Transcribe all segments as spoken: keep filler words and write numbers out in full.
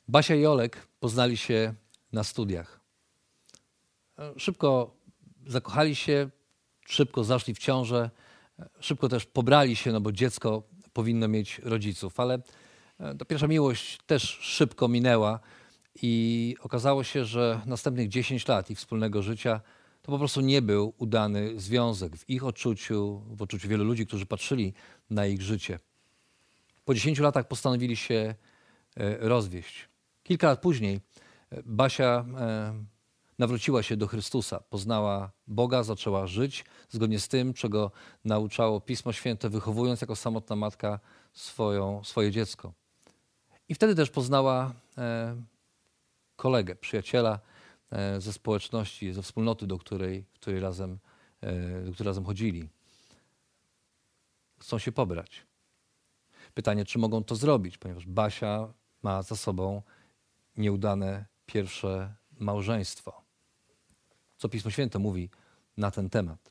Basia i Olek poznali się na studiach. Szybko zakochali się, szybko zaszli w ciążę, szybko też pobrali się, no bo dziecko powinno mieć rodziców, ale ta pierwsza miłość też szybko minęła i okazało się, że następnych dziesięć lat ich wspólnego życia to po prostu nie był udany związek w ich odczuciu, w odczuciu wielu ludzi, którzy patrzyli na ich życie. Po dziesięciu latach postanowili się rozwieść. Kilka lat później Basia nawróciła się do Chrystusa, poznała Boga, zaczęła żyć zgodnie z tym, czego nauczało Pismo Święte, wychowując jako samotna matka swoją, swoje dziecko. I wtedy też poznała e, kolegę, przyjaciela e, ze społeczności, ze wspólnoty, do której, w której razem, e, do której razem chodzili. Chcą się pobrać. Pytanie, czy mogą to zrobić, ponieważ Basia ma za sobą nieudane pierwsze małżeństwo. Co Pismo Święte mówi na ten temat.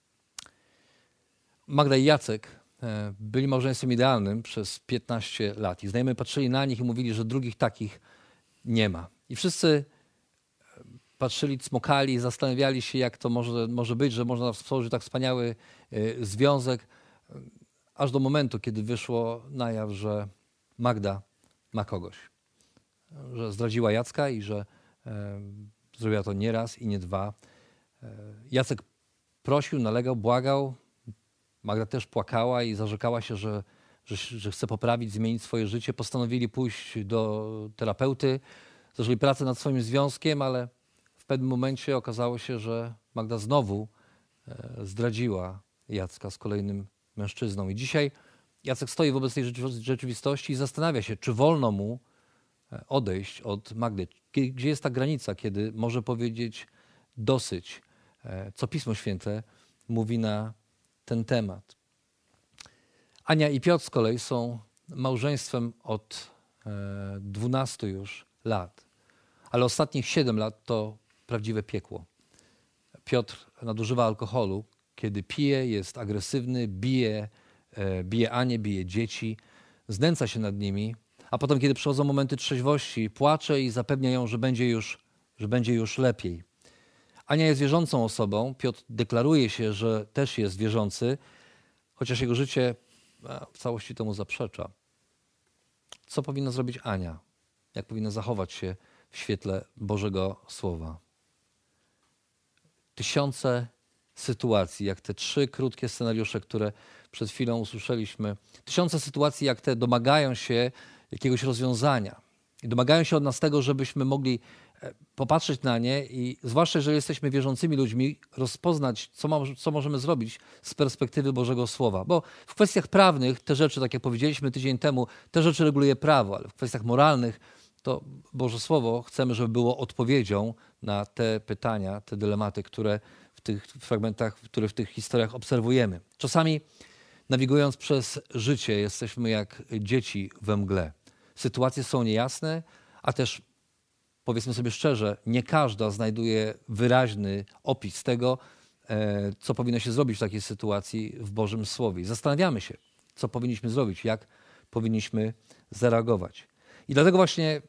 Magda i Jacek byli małżeństwem idealnym przez piętnaście lat. I znajomi patrzyli na nich i mówili, że drugich takich nie ma. I wszyscy patrzyli, cmokali, zastanawiali się, jak to może, może być, że można stworzyć tak wspaniały związek, aż do momentu, kiedy wyszło na jaw, że Magda ma kogoś. Że zdradziła Jacka i że e, zrobiła to nie raz i nie dwa. E, Jacek prosił, nalegał, błagał. Magda też płakała i zarzekała się, że, że, że chce poprawić, zmienić swoje życie. Postanowili pójść do terapeuty, zaczęli pracę nad swoim związkiem, ale w pewnym momencie okazało się, że Magda znowu e, zdradziła Jacka z kolejnym mężczyzną. I dzisiaj Jacek stoi wobec tej rzeczywistości i zastanawia się, czy wolno mu odejść od Magdy. Gdzie jest ta granica, kiedy może powiedzieć dosyć, co Pismo Święte mówi na ten temat. Ania i Piotr z kolei są małżeństwem od dwunastu już lat, ale ostatnich siedem lat to prawdziwe piekło. Piotr nadużywa alkoholu, kiedy pije, jest agresywny, bije, bije Anię, bije dzieci, znęca się nad nimi, a potem, kiedy przychodzą momenty trzeźwości, płacze i zapewnia ją, że będzie już, że będzie już lepiej. Ania jest wierzącą osobą, Piotr deklaruje się, że też jest wierzący, chociaż jego życie w całości temu zaprzecza. Co powinna zrobić Ania? Jak powinna zachować się w świetle Bożego Słowa? Tysiące sytuacji, jak te trzy krótkie scenariusze, które przed chwilą usłyszeliśmy. Tysiące sytuacji, jak te domagają się jakiegoś rozwiązania. I domagają się od nas tego, żebyśmy mogli popatrzeć na nie i zwłaszcza, jeżeli jesteśmy wierzącymi ludźmi, rozpoznać, co, ma, co możemy zrobić z perspektywy Bożego Słowa. Bo w kwestiach prawnych te rzeczy, tak jak powiedzieliśmy tydzień temu, te rzeczy reguluje prawo, ale w kwestiach moralnych to Boże Słowo chcemy, żeby było odpowiedzią na te pytania, te dylematy, które w tych fragmentach, które w tych historiach obserwujemy. Czasami nawigując przez życie jesteśmy jak dzieci we mgle. Sytuacje są niejasne, a też powiedzmy sobie szczerze, nie każda znajduje wyraźny opis tego, co powinno się zrobić w takiej sytuacji w Bożym Słowie. Zastanawiamy się, co powinniśmy zrobić, jak powinniśmy zareagować. I dlatego właśnie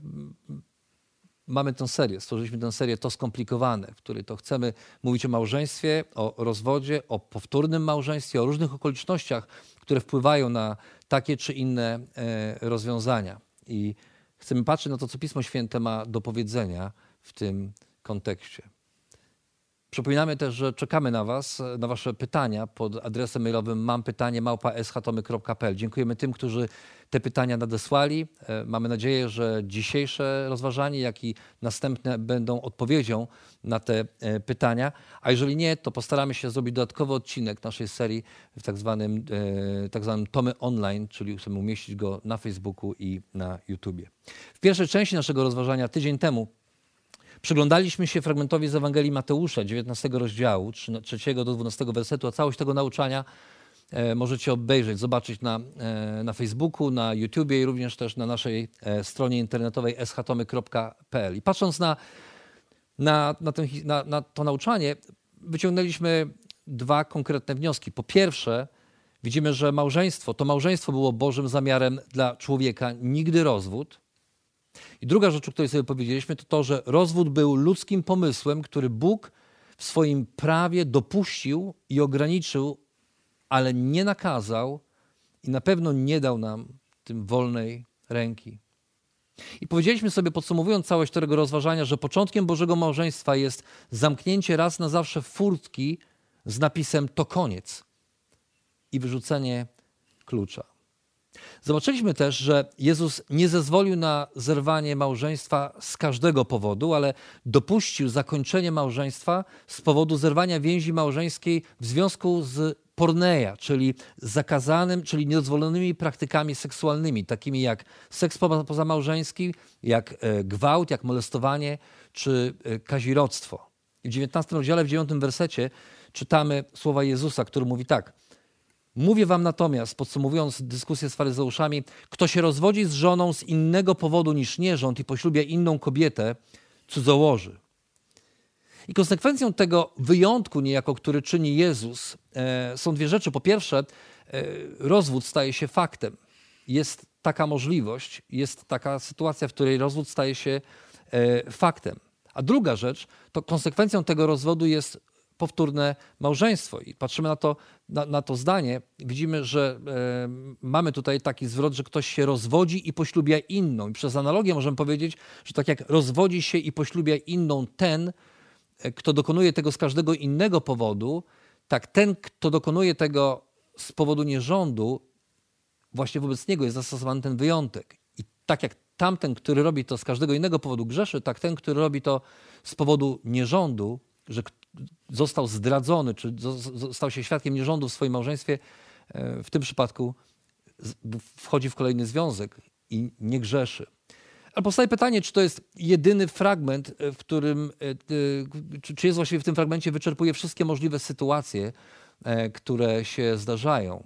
mamy tę serię, stworzyliśmy tę serię To Skomplikowane, w której to chcemy mówić o małżeństwie, o rozwodzie, o powtórnym małżeństwie, o różnych okolicznościach, które wpływają na takie czy inne rozwiązania. I chcemy patrzeć na to, co Pismo Święte ma do powiedzenia w tym kontekście. Przypominamy też, że czekamy na was, na wasze pytania pod adresem mailowym mampytanie małpa s h tomy kropka p l. Dziękujemy tym, którzy te pytania nadesłali. Mamy nadzieję, że dzisiejsze rozważanie, jak i następne będą odpowiedzią na te pytania. A jeżeli nie, to postaramy się zrobić dodatkowy odcinek naszej serii w tak zwanym, tak zwanym Tomy Online, czyli chcemy umieścić go na Facebooku i na YouTubie. W pierwszej części naszego rozważania tydzień temu przyglądaliśmy się fragmentowi z Ewangelii Mateusza, dziewiętnastego rozdziału, trzeciego do dwunastego wersetu, a całość tego nauczania e, możecie obejrzeć, zobaczyć na, e, na Facebooku, na YouTubie i również też na naszej e, stronie internetowej s h tomy kropka p l. I patrząc na, na, na, ten, na, na to nauczanie, wyciągnęliśmy dwa konkretne wnioski. Po pierwsze, widzimy, że małżeństwo, to małżeństwo było Bożym zamiarem dla człowieka, nigdy rozwód. I druga rzecz, o której sobie powiedzieliśmy, to to, że rozwód był ludzkim pomysłem, który Bóg w swoim prawie dopuścił i ograniczył, ale nie nakazał i na pewno nie dał nam tym wolnej ręki. I powiedzieliśmy sobie, podsumowując całość tego rozważania, że początkiem Bożego małżeństwa jest zamknięcie raz na zawsze furtki z napisem to koniec i wyrzucenie klucza. Zobaczyliśmy też, że Jezus nie zezwolił na zerwanie małżeństwa z każdego powodu, ale dopuścił zakończenie małżeństwa z powodu zerwania więzi małżeńskiej w związku z porneia, czyli zakazanym, czyli niedozwolonymi praktykami seksualnymi, takimi jak seks pozamałżeński, jak gwałt, jak molestowanie czy kazirodztwo. I w dziewiętnastym rozdziale, w dziewiątym wersecie czytamy słowa Jezusa, który mówi tak: mówię wam natomiast, podsumowując dyskusję z faryzeuszami, kto się rozwodzi z żoną z innego powodu niż nierząd i poślubia inną kobietę, cudzołoży. I konsekwencją tego wyjątku niejako, który czyni Jezus, e, są dwie rzeczy. Po pierwsze, e, rozwód staje się faktem. Jest taka możliwość, jest taka sytuacja, w której rozwód staje się e, faktem. A druga rzecz, to konsekwencją tego rozwodu jest powtórne małżeństwo. I patrzymy na to, na, na to zdanie, widzimy, że e, mamy tutaj taki zwrot, że ktoś się rozwodzi i poślubia inną. I przez analogię możemy powiedzieć, że tak jak rozwodzi się i poślubia inną ten, kto dokonuje tego z każdego innego powodu, tak ten, kto dokonuje tego z powodu nierządu, właśnie wobec niego jest zastosowany ten wyjątek. I tak jak tamten, który robi to z każdego innego powodu grzeszy, tak ten, który robi to z powodu nierządu, że został zdradzony, czy stał się świadkiem nierządu w swoim małżeństwie, w tym przypadku wchodzi w kolejny związek i nie grzeszy. Ale powstaje pytanie, czy to jest jedyny fragment, w którym, czy jest właściwie w tym fragmencie wyczerpuje wszystkie możliwe sytuacje, które się zdarzają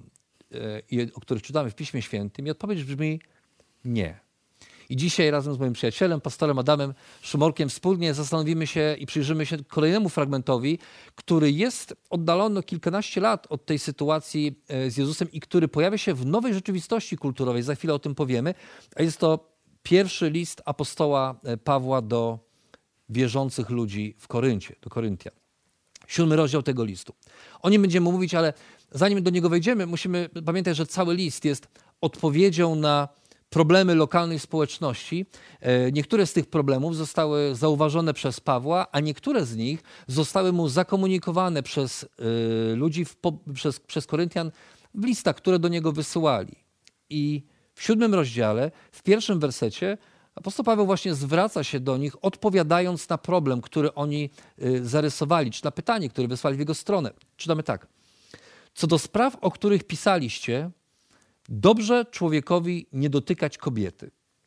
i o których czytamy w Piśmie Świętym. I odpowiedź brzmi nie. I dzisiaj razem z moim przyjacielem, pastorem Adamem Szumorkiem wspólnie zastanowimy się i przyjrzymy się kolejnemu fragmentowi, który jest oddalony o kilkanaście lat od tej sytuacji z Jezusem i który pojawia się w nowej rzeczywistości kulturowej. Za chwilę o tym powiemy. A jest to pierwszy list apostoła Pawła do wierzących ludzi w Koryncie, do Koryntian. Siódmy rozdział tego listu. O nim będziemy mówić, ale zanim do niego wejdziemy, musimy pamiętać, że cały list jest odpowiedzią na problemy lokalnej społeczności. Niektóre z tych problemów zostały zauważone przez Pawła, a niektóre z nich zostały mu zakomunikowane przez ludzi, w, przez, przez Koryntian w listach, które do niego wysyłali. I w siódmym rozdziale, w pierwszym wersecie, apostoł Paweł właśnie zwraca się do nich, odpowiadając na problem, który oni zarysowali, czy na pytanie, które wysłali w jego stronę. Czytamy tak. Co do spraw, o których pisaliście, dobrze człowiekowi nie dotykać kobiety.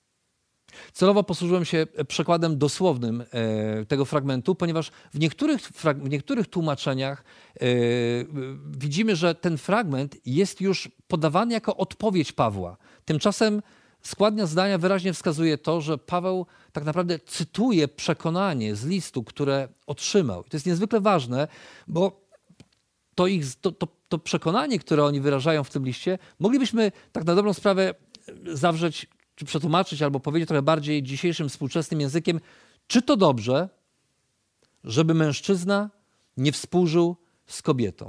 Celowo posłużyłem się przekładem dosłownym tego fragmentu, ponieważ w niektórych, w niektórych tłumaczeniach widzimy, że ten fragment jest już podawany jako odpowiedź Pawła. Tymczasem składnia zdania wyraźnie wskazuje to, że Paweł tak naprawdę cytuje przekonanie z listu, które otrzymał. I to jest niezwykle ważne, bo to, ich, to, to, to przekonanie, które oni wyrażają w tym liście, moglibyśmy tak na dobrą sprawę zawrzeć, czy przetłumaczyć, albo powiedzieć trochę bardziej dzisiejszym współczesnym językiem, czy to dobrze, żeby mężczyzna nie współżył z kobietą.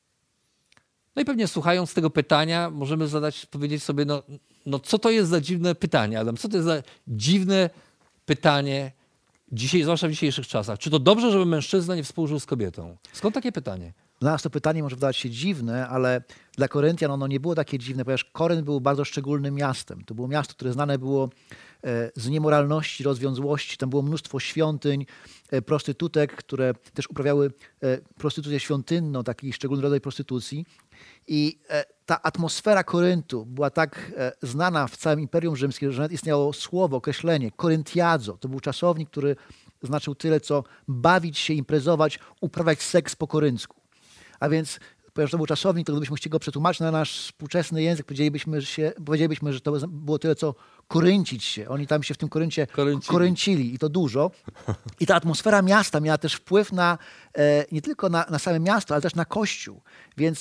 No i pewnie słuchając tego pytania możemy zadać, powiedzieć sobie, no, no co to jest za dziwne pytanie, Adam? Co to jest za dziwne pytanie, dzisiaj, zwłaszcza w dzisiejszych czasach? Czy to dobrze, żeby mężczyzna nie współżył z kobietą? Skąd takie pytanie? Dla nas to pytanie może wydawać się dziwne, ale dla Koryntian ono nie było takie dziwne, ponieważ Korynt był bardzo szczególnym miastem. To było miasto, które znane było z niemoralności, rozwiązłości. Tam było mnóstwo świątyń, prostytutek, które też uprawiały prostytucję świątynną, taki szczególny rodzaj prostytucji. I ta atmosfera Koryntu była tak znana w całym Imperium Rzymskim, że nawet istniało słowo, określenie koryntiadzo. To był czasownik, który znaczył tyle, co bawić się, imprezować, uprawiać seks po koryncku. A więc, ponieważ to był czasownik, to gdybyśmy chcieli go przetłumaczyć na nasz współczesny język, powiedzielibyśmy, że, się, powiedzielibyśmy, że to było tyle, co koręcić się. Oni tam się w tym Koryncie koręcili, koręcili i to dużo. I ta atmosfera miasta miała też wpływ na, e, nie tylko na, na same miasto, ale też na Kościół. Więc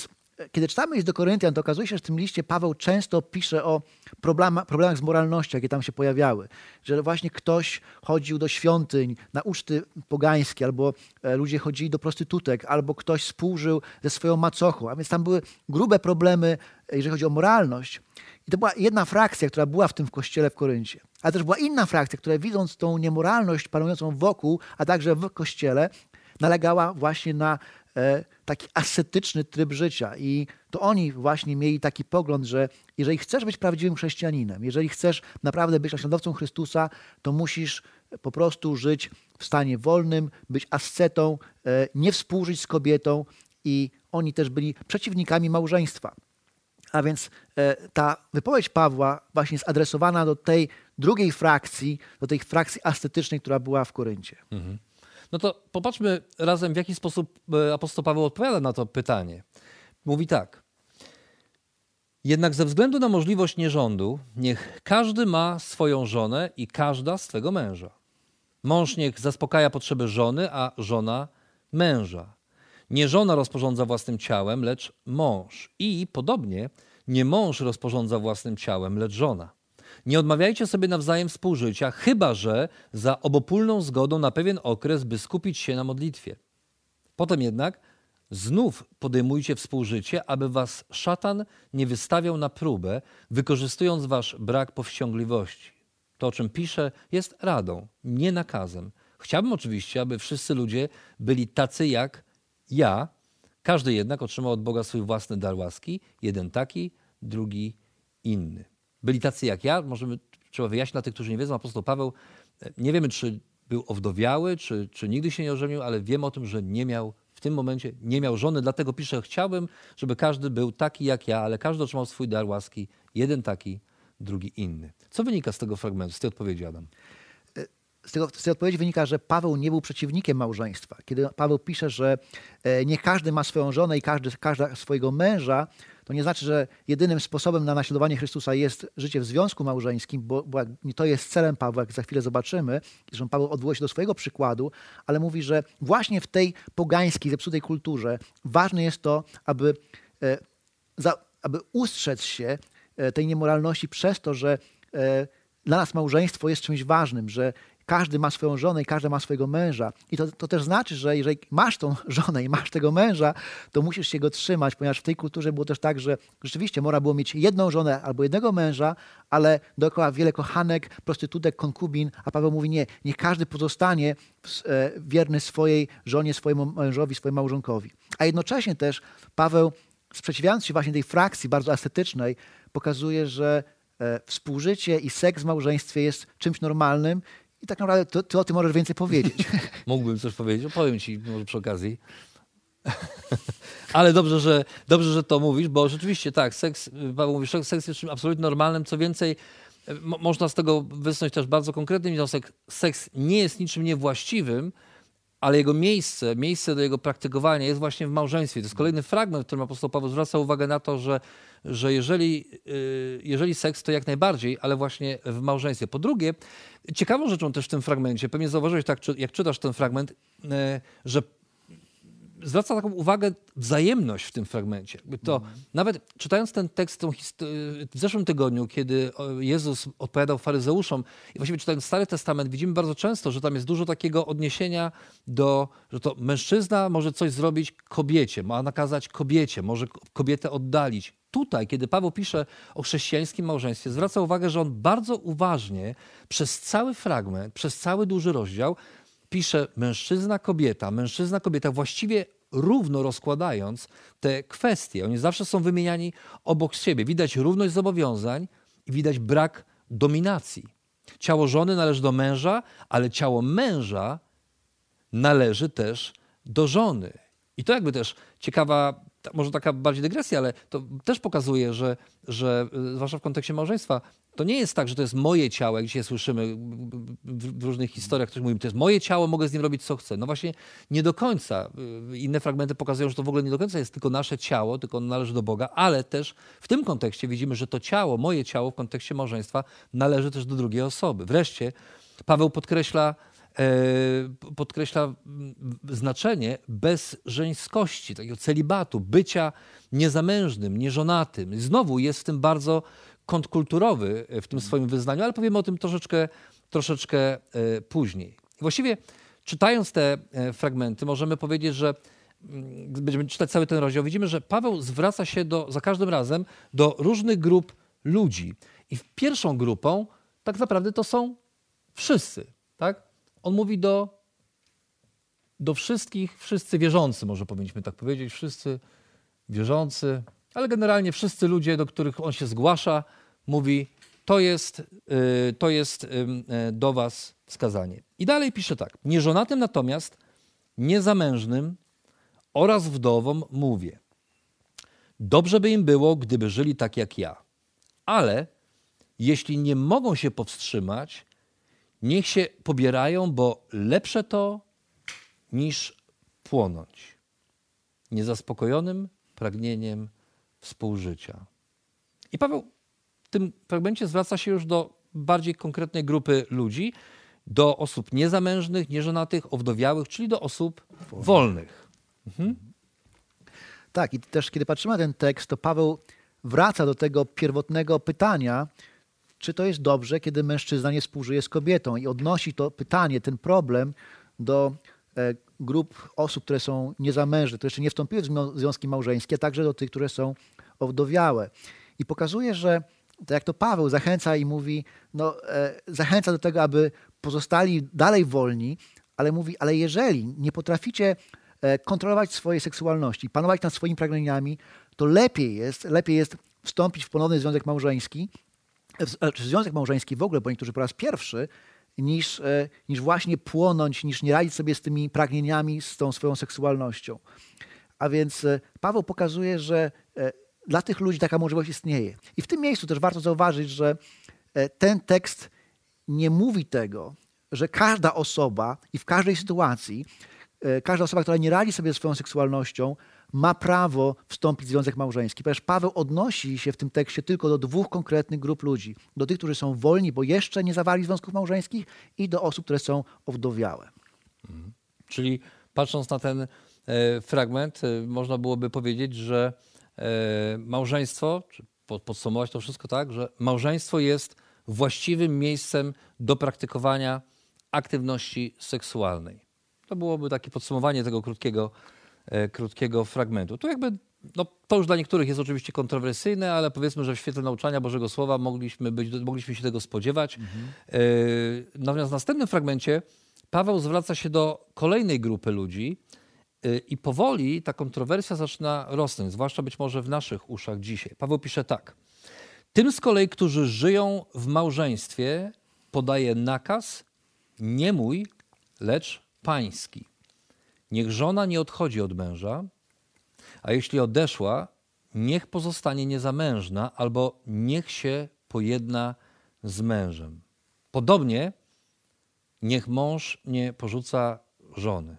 kiedy czytamy list do Koryntian, to okazuje się, że w tym liście Paweł często pisze o problema, problemach z moralnością, jakie tam się pojawiały. Że właśnie ktoś chodził do świątyń na uczty pogańskie, albo ludzie chodzili do prostytutek, albo ktoś współżył ze swoją macochą. A więc tam były grube problemy, jeżeli chodzi o moralność. I to była jedna frakcja, która była w tym w kościele w Koryncie. Ale też była inna frakcja, która widząc tą niemoralność panującą wokół, a także w kościele, nalegała właśnie na e, taki ascetyczny tryb życia. I to oni właśnie mieli taki pogląd, że jeżeli chcesz być prawdziwym chrześcijaninem, jeżeli chcesz naprawdę być naśladowcą Chrystusa, to musisz po prostu żyć w stanie wolnym, być ascetą, e, nie współżyć z kobietą. I oni też byli przeciwnikami małżeństwa. A więc e, ta wypowiedź Pawła właśnie jest adresowana do tej drugiej frakcji, do tej frakcji ascetycznej, która była w Koryncie. Mhm. No to popatrzmy razem, w jaki sposób apostoł Paweł odpowiada na to pytanie. Mówi tak. Jednak ze względu na możliwość nierządu, niech każdy ma swoją żonę i każda swego męża. Mąż niech zaspokaja potrzeby żony, a żona męża. Nie żona rozporządza własnym ciałem, lecz mąż. I podobnie nie mąż rozporządza własnym ciałem, lecz żona. Nie odmawiajcie sobie nawzajem współżycia, chyba że za obopólną zgodą na pewien okres, by skupić się na modlitwie. Potem jednak znów podejmujcie współżycie, aby was szatan nie wystawiał na próbę, wykorzystując wasz brak powściągliwości. To, o czym piszę, jest radą, nie nakazem. Chciałbym oczywiście, aby wszyscy ludzie byli tacy jak ja. Każdy jednak otrzymał od Boga swój własny dar łaski, jeden taki, drugi inny. Byli tacy jak ja, możemy, trzeba wyjaśnić dla tych, którzy nie wiedzą, apostoł Paweł, nie wiemy, czy był owdowiały, czy, czy nigdy się nie ożenił, ale wiemy o tym, że nie miał, w tym momencie nie miał żony, dlatego pisze, chciałbym, żeby każdy był taki jak ja, ale każdy otrzymał swój dar łaski, jeden taki, drugi inny. Co wynika z tego fragmentu, z tej odpowiedzi, Adam? Z, tego, z tej odpowiedzi wynika, że Paweł nie był przeciwnikiem małżeństwa. Kiedy Paweł pisze, że nie każdy ma swoją żonę i każdy, każda swojego męża, to nie znaczy, że jedynym sposobem na naśladowanie Chrystusa jest życie w związku małżeńskim, bo, bo to jest celem Pawła, jak za chwilę zobaczymy, że Paweł odwołuje się do swojego przykładu, ale mówi, że właśnie w tej pogańskiej, zepsutej kulturze ważne jest to, aby, za, aby ustrzec się tej niemoralności przez to, że dla nas małżeństwo jest czymś ważnym, że każdy ma swoją żonę i każdy ma swojego męża. I to, to też znaczy, że jeżeli masz tą żonę i masz tego męża, to musisz się go trzymać, ponieważ w tej kulturze było też tak, że rzeczywiście można było mieć jedną żonę albo jednego męża, ale dookoła wiele kochanek, prostytutek, konkubin, a Paweł mówi nie, niech każdy pozostanie wierny swojej żonie, swojemu mężowi, swojemu małżonkowi. A jednocześnie też Paweł, sprzeciwiając się właśnie tej frakcji bardzo ascetycznej, pokazuje, że współżycie i seks w małżeństwie jest czymś normalnym. I tak naprawdę ty, ty o tym możesz więcej powiedzieć. Mógłbym coś powiedzieć, opowiem ci może przy okazji. Ale dobrze że, dobrze, że to mówisz, bo rzeczywiście tak, seks, Paweł mówi, seks jest czymś absolutnie normalnym. Co więcej, mo, można z tego wysnuć też bardzo konkretny wniosek. Seks nie jest niczym niewłaściwym, ale jego miejsce, miejsce do jego praktykowania jest właśnie w małżeństwie. To jest kolejny fragment, w którym apostoł Paweł zwraca uwagę na to, że, że jeżeli, jeżeli seks, to jak najbardziej, ale właśnie w małżeństwie. Po drugie, ciekawą rzeczą też w tym fragmencie, pewnie zauważyłeś, tak, jak czytasz ten fragment, że zwraca taką uwagę wzajemność w tym fragmencie. To mm. Nawet czytając ten tekst tą w zeszłym tygodniu, kiedy Jezus odpowiadał faryzeuszom i właściwie czytając Stary Testament, widzimy bardzo często, że tam jest dużo takiego odniesienia do, że to mężczyzna może coś zrobić kobiecie, ma nakazać kobiecie, może kobietę oddalić. Tutaj, kiedy Paweł pisze o chrześcijańskim małżeństwie, zwraca uwagę, że on bardzo uważnie przez cały fragment, przez cały duży rozdział pisze mężczyzna, kobieta, mężczyzna, kobieta, właściwie równo rozkładając te kwestie. Oni zawsze są wymieniani obok siebie. Widać równość zobowiązań i widać brak dominacji. Ciało żony należy do męża, ale ciało męża należy też do żony. I to jakby też ciekawa, może taka bardziej dygresja, ale to też pokazuje, że, że zwłaszcza w kontekście małżeństwa, to nie jest tak, że to jest moje ciało, jak dzisiaj słyszymy w różnych historiach, ktoś mówi, to jest moje ciało, mogę z nim robić co chcę. No właśnie nie do końca. Inne fragmenty pokazują, że to w ogóle nie do końca jest tylko nasze ciało, tylko ono należy do Boga, ale też w tym kontekście widzimy, że to ciało, moje ciało w kontekście małżeństwa należy też do drugiej osoby. Wreszcie Paweł podkreśla podkreśla znaczenie bezżeńskości, takiego celibatu, bycia niezamężnym, nieżonatym. Znowu jest w tym bardzo kontrkulturowy w tym swoim wyznaniu, ale powiemy o tym troszeczkę, troszeczkę później. Właściwie czytając te fragmenty możemy powiedzieć, że będziemy czytać cały ten rozdział, widzimy, że Paweł zwraca się do, za każdym razem do różnych grup ludzi. I pierwszą grupą tak naprawdę to są wszyscy. Tak? On mówi do, do wszystkich, wszyscy wierzący, może powinniśmy tak powiedzieć, wszyscy wierzący, ale generalnie wszyscy ludzie, do których on się zgłasza, mówi, to jest, yy, to jest yy, do was wskazanie. I dalej pisze tak. Nieżonatym natomiast, niezamężnym oraz wdowom mówię. Dobrze by im było, gdyby żyli tak jak ja. Ale jeśli nie mogą się powstrzymać, niech się pobierają, bo lepsze to niż płonąć niezaspokojonym pragnieniem współżycia. I Paweł w tym fragmencie zwraca się już do bardziej konkretnej grupy ludzi, do osób niezamężnych, nieżonatych, owdowiałych, czyli do osób wolnych. Mhm. Tak, i też kiedy patrzymy na ten tekst, to Paweł wraca do tego pierwotnego pytania, czy to jest dobrze, kiedy mężczyzna nie współżyje z kobietą, i odnosi to pytanie, ten problem do e, grup osób, które są niezamężne, które jeszcze nie wstąpiły w związki małżeńskie, a także do tych, które są owdowiałe. I pokazuje, że tak jak to Paweł zachęca i mówi, no, e, zachęca do tego, aby pozostali dalej wolni, ale mówi, ale jeżeli nie potraficie e, kontrolować swojej seksualności, panować nad swoimi pragnieniami, to lepiej jest, lepiej jest wstąpić w ponowny związek małżeński, czy związek małżeński w ogóle, bo niektórzy po raz pierwszy, niż, niż właśnie płonąć, niż nie radzić sobie z tymi pragnieniami, z tą swoją seksualnością. A więc Paweł pokazuje, że dla tych ludzi taka możliwość istnieje. I w tym miejscu też warto zauważyć, że ten tekst nie mówi tego, że każda osoba i w każdej sytuacji, każda osoba, która nie radzi sobie ze swoją seksualnością, ma prawo wstąpić w związek małżeński. Ponieważ Paweł odnosi się w tym tekście tylko do dwóch konkretnych grup ludzi. Do tych, którzy są wolni, bo jeszcze nie zawarli związków małżeńskich, i do osób, które są owdowiałe. Mhm. Czyli patrząc na ten e, fragment, e, można byłoby powiedzieć, że e, małżeństwo, czy podsumować to wszystko tak, że małżeństwo jest właściwym miejscem do praktykowania aktywności seksualnej. To byłoby takie podsumowanie tego krótkiego krótkiego fragmentu. Tu jakby, no, to już dla niektórych jest oczywiście kontrowersyjne, ale powiedzmy, że w świetle nauczania Bożego Słowa mogliśmy, być, mogliśmy się tego spodziewać. Mhm. Natomiast w następnym fragmencie Paweł zwraca się do kolejnej grupy ludzi i powoli ta kontrowersja zaczyna rosnąć, zwłaszcza być może w naszych uszach dzisiaj. Paweł pisze tak. Tym z kolei, którzy żyją w małżeństwie, podaje nakaz nie mój, lecz pański. Niech żona nie odchodzi od męża, a jeśli odeszła, niech pozostanie niezamężna albo niech się pojedna z mężem. Podobnie niech mąż nie porzuca żony.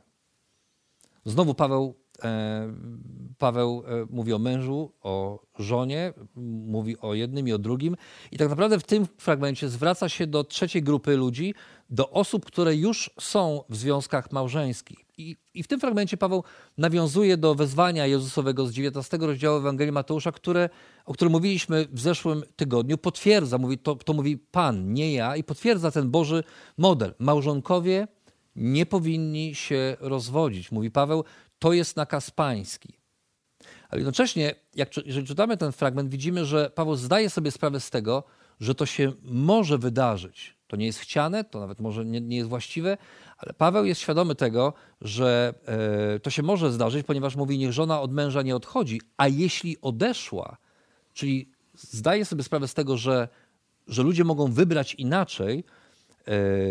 Znowu Paweł, e, Paweł e, mówi o mężu, o żonie, mówi o jednym i o drugim. I tak naprawdę w tym fragmencie zwraca się do trzeciej grupy ludzi, do osób, które już są w związkach małżeńskich. I, I w tym fragmencie Paweł nawiązuje do wezwania Jezusowego z dziewiętnastego rozdziału Ewangelii Mateusza, które, o którym mówiliśmy w zeszłym tygodniu. Potwierdza, mówi, to, to mówi Pan, nie ja, i potwierdza ten Boży model. Małżonkowie nie powinni się rozwodzić. Mówi Paweł, to jest nakaz pański. Ale jednocześnie, jak, jeżeli czytamy ten fragment, widzimy, że Paweł zdaje sobie sprawę z tego, że to się może wydarzyć. To nie jest chciane, to nawet może nie, nie jest właściwe, ale Paweł jest świadomy tego, że e, to się może zdarzyć, ponieważ mówi, niech żona od męża nie odchodzi, a jeśli odeszła, czyli zdaje sobie sprawę z tego, że, że ludzie mogą wybrać inaczej, e,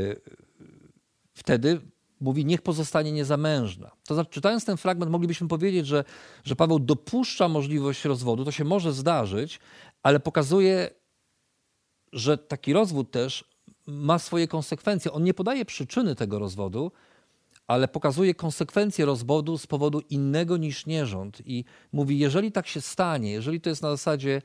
wtedy mówi, niech pozostanie niezamężna. To znaczy, czytając ten fragment, moglibyśmy powiedzieć, że, że Paweł dopuszcza możliwość rozwodu, to się może zdarzyć, ale pokazuje, że taki rozwód też ma swoje konsekwencje. On nie podaje przyczyny tego rozwodu, ale pokazuje konsekwencje rozwodu z powodu innego niż nierząd. I mówi, jeżeli tak się stanie, jeżeli to jest na zasadzie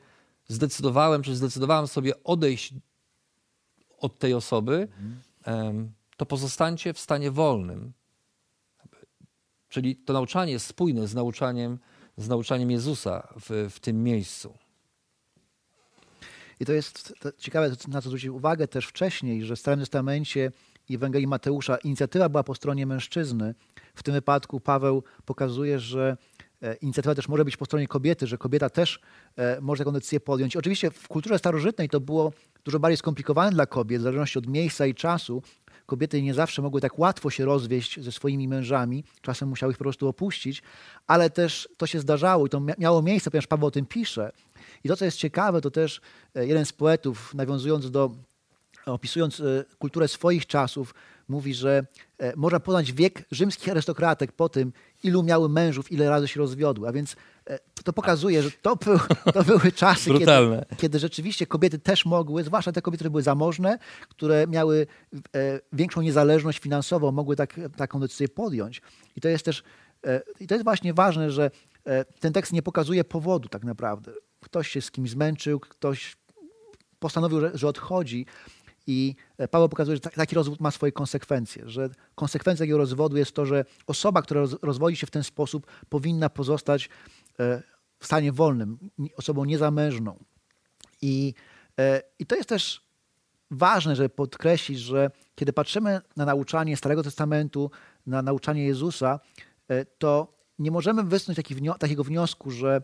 zdecydowałem, czy zdecydowałem sobie odejść od tej osoby, mhm. to pozostańcie w stanie wolnym. Czyli to nauczanie jest spójne z nauczaniem, z nauczaniem Jezusa w, w tym miejscu. I to jest to ciekawe, na co zwrócić uwagę też wcześniej, że w Starym Testamencie i w Ewangelii Mateusza inicjatywa była po stronie mężczyzny. W tym wypadku Paweł pokazuje, że inicjatywa też może być po stronie kobiety, że kobieta też może taką decyzję podjąć. Oczywiście w kulturze starożytnej to było dużo bardziej skomplikowane dla kobiet, w zależności od miejsca i czasu. Kobiety nie zawsze mogły tak łatwo się rozwieść ze swoimi mężami, czasem musiały ich po prostu opuścić, ale też to się zdarzało i to miało miejsce, ponieważ Paweł o tym pisze. I to, co jest ciekawe, to też jeden z poetów, nawiązując do, opisując kulturę swoich czasów, mówi, że można poznać wiek rzymskich arystokratek po tym, ilu miały mężów, ile razy się rozwiodły. A więc to pokazuje, że to, był, to były czasy, kiedy, kiedy rzeczywiście kobiety też mogły, zwłaszcza te kobiety, które były zamożne, które miały większą niezależność finansową, mogły tak, taką decyzję podjąć. I to jest też, i to jest właśnie ważne, że ten tekst nie pokazuje powodu tak naprawdę. Ktoś się z kimś zmęczył, ktoś postanowił, że, że odchodzi. I Paweł pokazuje, że taki rozwód ma swoje konsekwencje, że konsekwencją takiego rozwodu jest to, że osoba, która rozwodzi się w ten sposób, powinna pozostać w stanie wolnym, osobą niezamężną. I, i to jest też ważne, żeby podkreślić, że kiedy patrzymy na nauczanie Starego Testamentu, na nauczanie Jezusa, to nie możemy wysnuć taki wnio- takiego wniosku, że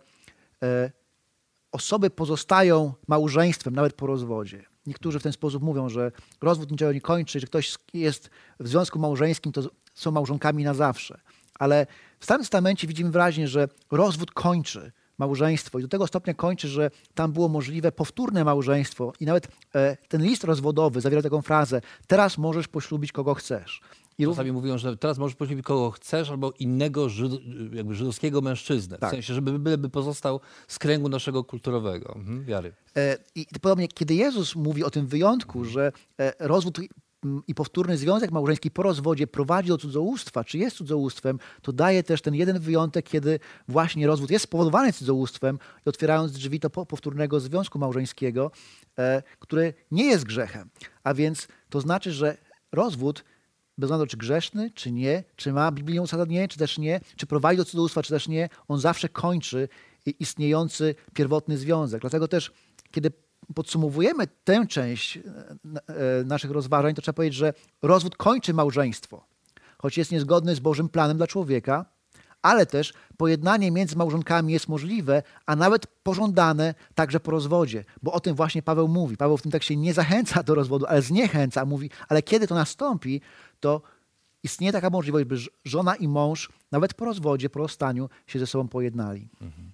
osoby pozostają małżeństwem nawet po rozwodzie. Niektórzy w ten sposób mówią, że rozwód niczego nie kończy, że ktoś jest w związku małżeńskim, to są małżonkami na zawsze. Ale w Starym Testamencie widzimy wyraźnie, że rozwód kończy małżeństwo i do tego stopnia kończy, że tam było możliwe powtórne małżeństwo i nawet e, ten list rozwodowy zawiera taką frazę: teraz możesz poślubić kogo chcesz. I czasami rów... mówią, że teraz możesz poślubić kogo chcesz albo innego żyd... jakby żydowskiego mężczyznę. Tak. W sensie, żeby byleby pozostał z kręgu naszego kulturowego, mhm, wiary. E, I podobnie, kiedy Jezus mówi o tym wyjątku, mhm. że e, rozwód i powtórny związek małżeński po rozwodzie prowadzi do cudzołóstwa, czy jest cudzołóstwem, to daje też ten jeden wyjątek, kiedy właśnie rozwód jest spowodowany cudzołóstwem i otwierając drzwi do powtórnego związku małżeńskiego, e, który nie jest grzechem. A więc to znaczy, że rozwód, bez względu czy grzeszny, czy nie, czy ma biblijne uzasadnienie, czy też nie, czy prowadzi do cudzołóstwa, czy też nie, on zawsze kończy istniejący pierwotny związek. Dlatego też, kiedy podsumowujemy tę część naszych rozważań, to trzeba powiedzieć, że rozwód kończy małżeństwo, choć jest niezgodny z Bożym planem dla człowieka, ale też pojednanie między małżonkami jest możliwe, a nawet pożądane także po rozwodzie, bo o tym właśnie Paweł mówi. Paweł w tym tekście nie zachęca do rozwodu, ale zniechęca, a mówi, ale kiedy to nastąpi, to istnieje taka możliwość, by żona i mąż nawet po rozwodzie, po rozstaniu się ze sobą pojednali. Mhm.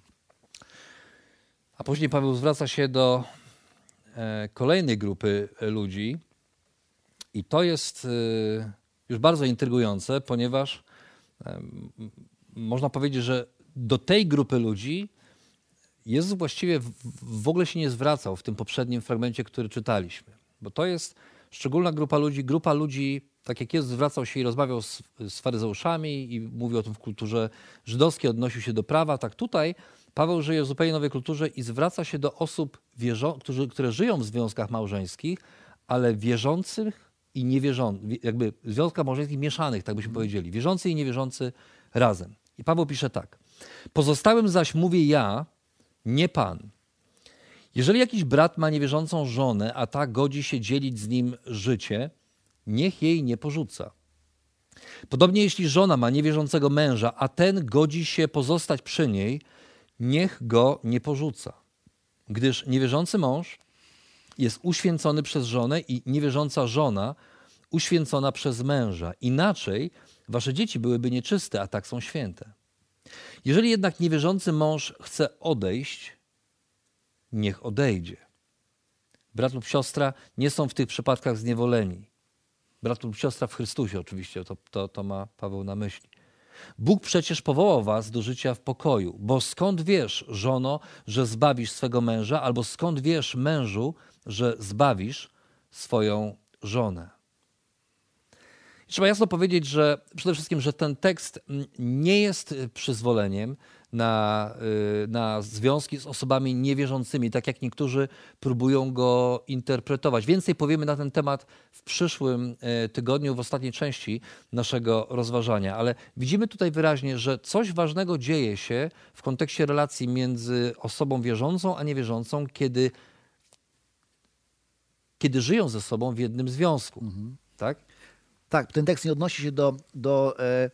A później Paweł zwraca się do e, kolejnej grupy ludzi i to jest e, już bardzo intrygujące, ponieważ e, można powiedzieć, że do tej grupy ludzi Jezus właściwie w, w ogóle się nie zwracał w tym poprzednim fragmencie, który czytaliśmy. Bo to jest szczególna grupa ludzi, grupa ludzi, tak jak Jezus zwracał się i rozmawiał z, z faryzeuszami i mówił o tym w kulturze żydowskiej, odnosił się do prawa, tak tutaj Paweł żyje w zupełnie nowej kulturze i zwraca się do osób, wierzą, którzy, które żyją w związkach małżeńskich, ale wierzących i niewierzących, jakby w związkach małżeńskich mieszanych, tak byśmy powiedzieli, wierzący i niewierzący razem. I Paweł pisze tak: pozostałym zaś mówię ja, nie Pan. Jeżeli jakiś brat ma niewierzącą żonę, a ta godzi się dzielić z nim życie, niech jej nie porzuca. Podobnie jeśli żona ma niewierzącego męża, a ten godzi się pozostać przy niej, niech go nie porzuca. Gdyż niewierzący mąż jest uświęcony przez żonę i niewierząca żona uświęcona przez męża. Inaczej wasze dzieci byłyby nieczyste, a tak są święte. Jeżeli jednak niewierzący mąż chce odejść, niech odejdzie. Brat lub siostra nie są w tych przypadkach zniewoleni. Brat lub siostra w Chrystusie oczywiście, to, to, to ma Paweł na myśli. Bóg przecież powołał was do życia w pokoju, bo skąd wiesz, żono, że zbawisz swego męża, albo skąd wiesz, mężu, że zbawisz swoją żonę. I trzeba jasno powiedzieć, że przede wszystkim, że ten tekst nie jest przyzwoleniem na, na związki z osobami niewierzącymi, tak jak niektórzy próbują go interpretować. Więcej powiemy na ten temat w przyszłym tygodniu, w ostatniej części naszego rozważania. Ale widzimy tutaj wyraźnie, że coś ważnego dzieje się w kontekście relacji między osobą wierzącą a niewierzącą, kiedy, kiedy żyją ze sobą w jednym związku. Mhm. Tak? Tak, ten tekst nie odnosi się do, do e,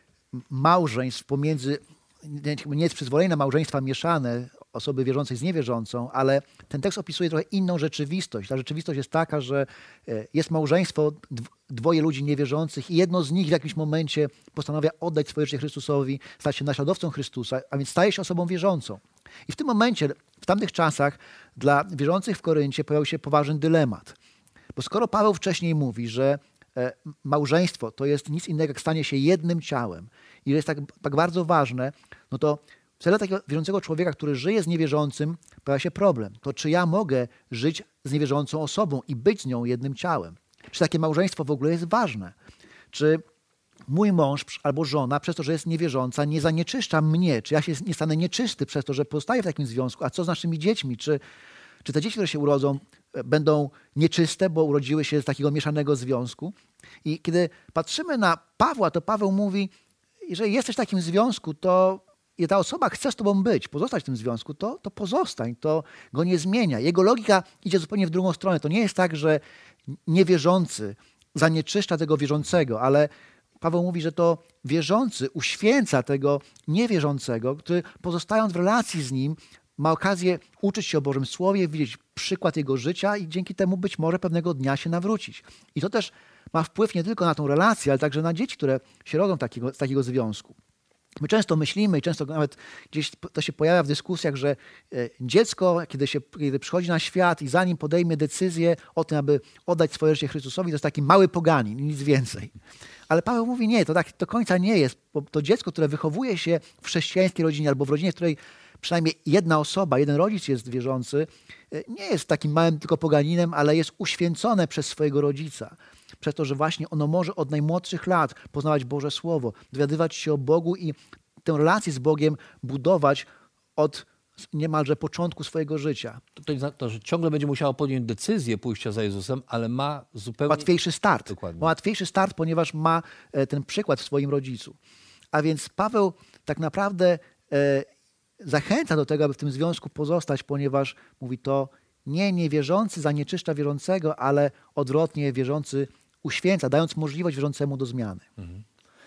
małżeństw pomiędzy, nie, nie jest przyzwolenie na małżeństwa mieszane osoby wierzącej z niewierzącą, ale ten tekst opisuje trochę inną rzeczywistość. Ta rzeczywistość jest taka, że e, jest małżeństwo, dwoje ludzi niewierzących i jedno z nich w jakimś momencie postanawia oddać swoje życie Chrystusowi, stać się naśladowcą Chrystusa, a więc staje się osobą wierzącą. I w tym momencie, w tamtych czasach dla wierzących w Koryncie pojawił się poważny dylemat. Bo skoro Paweł wcześniej mówi, że małżeństwo to jest nic innego jak stanie się jednym ciałem i jest tak, tak bardzo ważne, no to w celu takiego wierzącego człowieka, który żyje z niewierzącym, pojawia się problem. To czy ja mogę żyć z niewierzącą osobą i być z nią jednym ciałem? Czy takie małżeństwo w ogóle jest ważne? Czy mój mąż albo żona przez to, że jest niewierząca, nie zanieczyszcza mnie? Czy ja się nie stanę nieczysty przez to, że pozostaję w takim związku? A co z naszymi dziećmi? Czy, czy te dzieci, które się urodzą, będą nieczyste, bo urodziły się z takiego mieszanego związku? I kiedy patrzymy na Pawła, to Paweł mówi, jeżeli jesteś w takim związku, to i ta osoba chce z tobą być, pozostać w tym związku, to, to pozostań, to go nie zmienia. Jego logika idzie zupełnie w drugą stronę. To nie jest tak, że niewierzący zanieczyszcza tego wierzącego, ale Paweł mówi, że to wierzący uświęca tego niewierzącego, który pozostając w relacji z nim ma okazję uczyć się o Bożym Słowie, widzieć przykład jego życia i dzięki temu być może pewnego dnia się nawrócić. I to też ma wpływ nie tylko na tą relację, ale także na dzieci, które się rodzą takiego, z takiego związku. My często myślimy i często nawet gdzieś to się pojawia w dyskusjach, że dziecko, kiedy, się, kiedy przychodzi na świat i zanim podejmie decyzję o tym, aby oddać swoje życie Chrystusowi, to jest taki mały poganin, nic więcej. Ale Paweł mówi, nie, to tak do końca nie jest, bo to dziecko, które wychowuje się w chrześcijańskiej rodzinie albo w rodzinie, w której przynajmniej jedna osoba, jeden rodzic jest wierzący, nie jest takim małym tylko poganinem, ale jest uświęcone przez swojego rodzica. Przez to, że właśnie ono może od najmłodszych lat poznawać Boże Słowo, dowiadywać się o Bogu i tę relację z Bogiem budować od niemalże początku swojego życia. To, to, że ciągle będzie musiało podjąć decyzję pójścia za Jezusem, ale ma zupełnie... Łatwiejszy start. Dokładnie. Ma łatwiejszy start, ponieważ ma ten przykład w swoim rodzicu. A więc Paweł tak naprawdę e, zachęca do tego, aby w tym związku pozostać, ponieważ mówi to nie niewierzący zanieczyszcza wierzącego, ale odwrotnie wierzący uświęca, dając możliwość wierzącemu do zmiany. Mhm.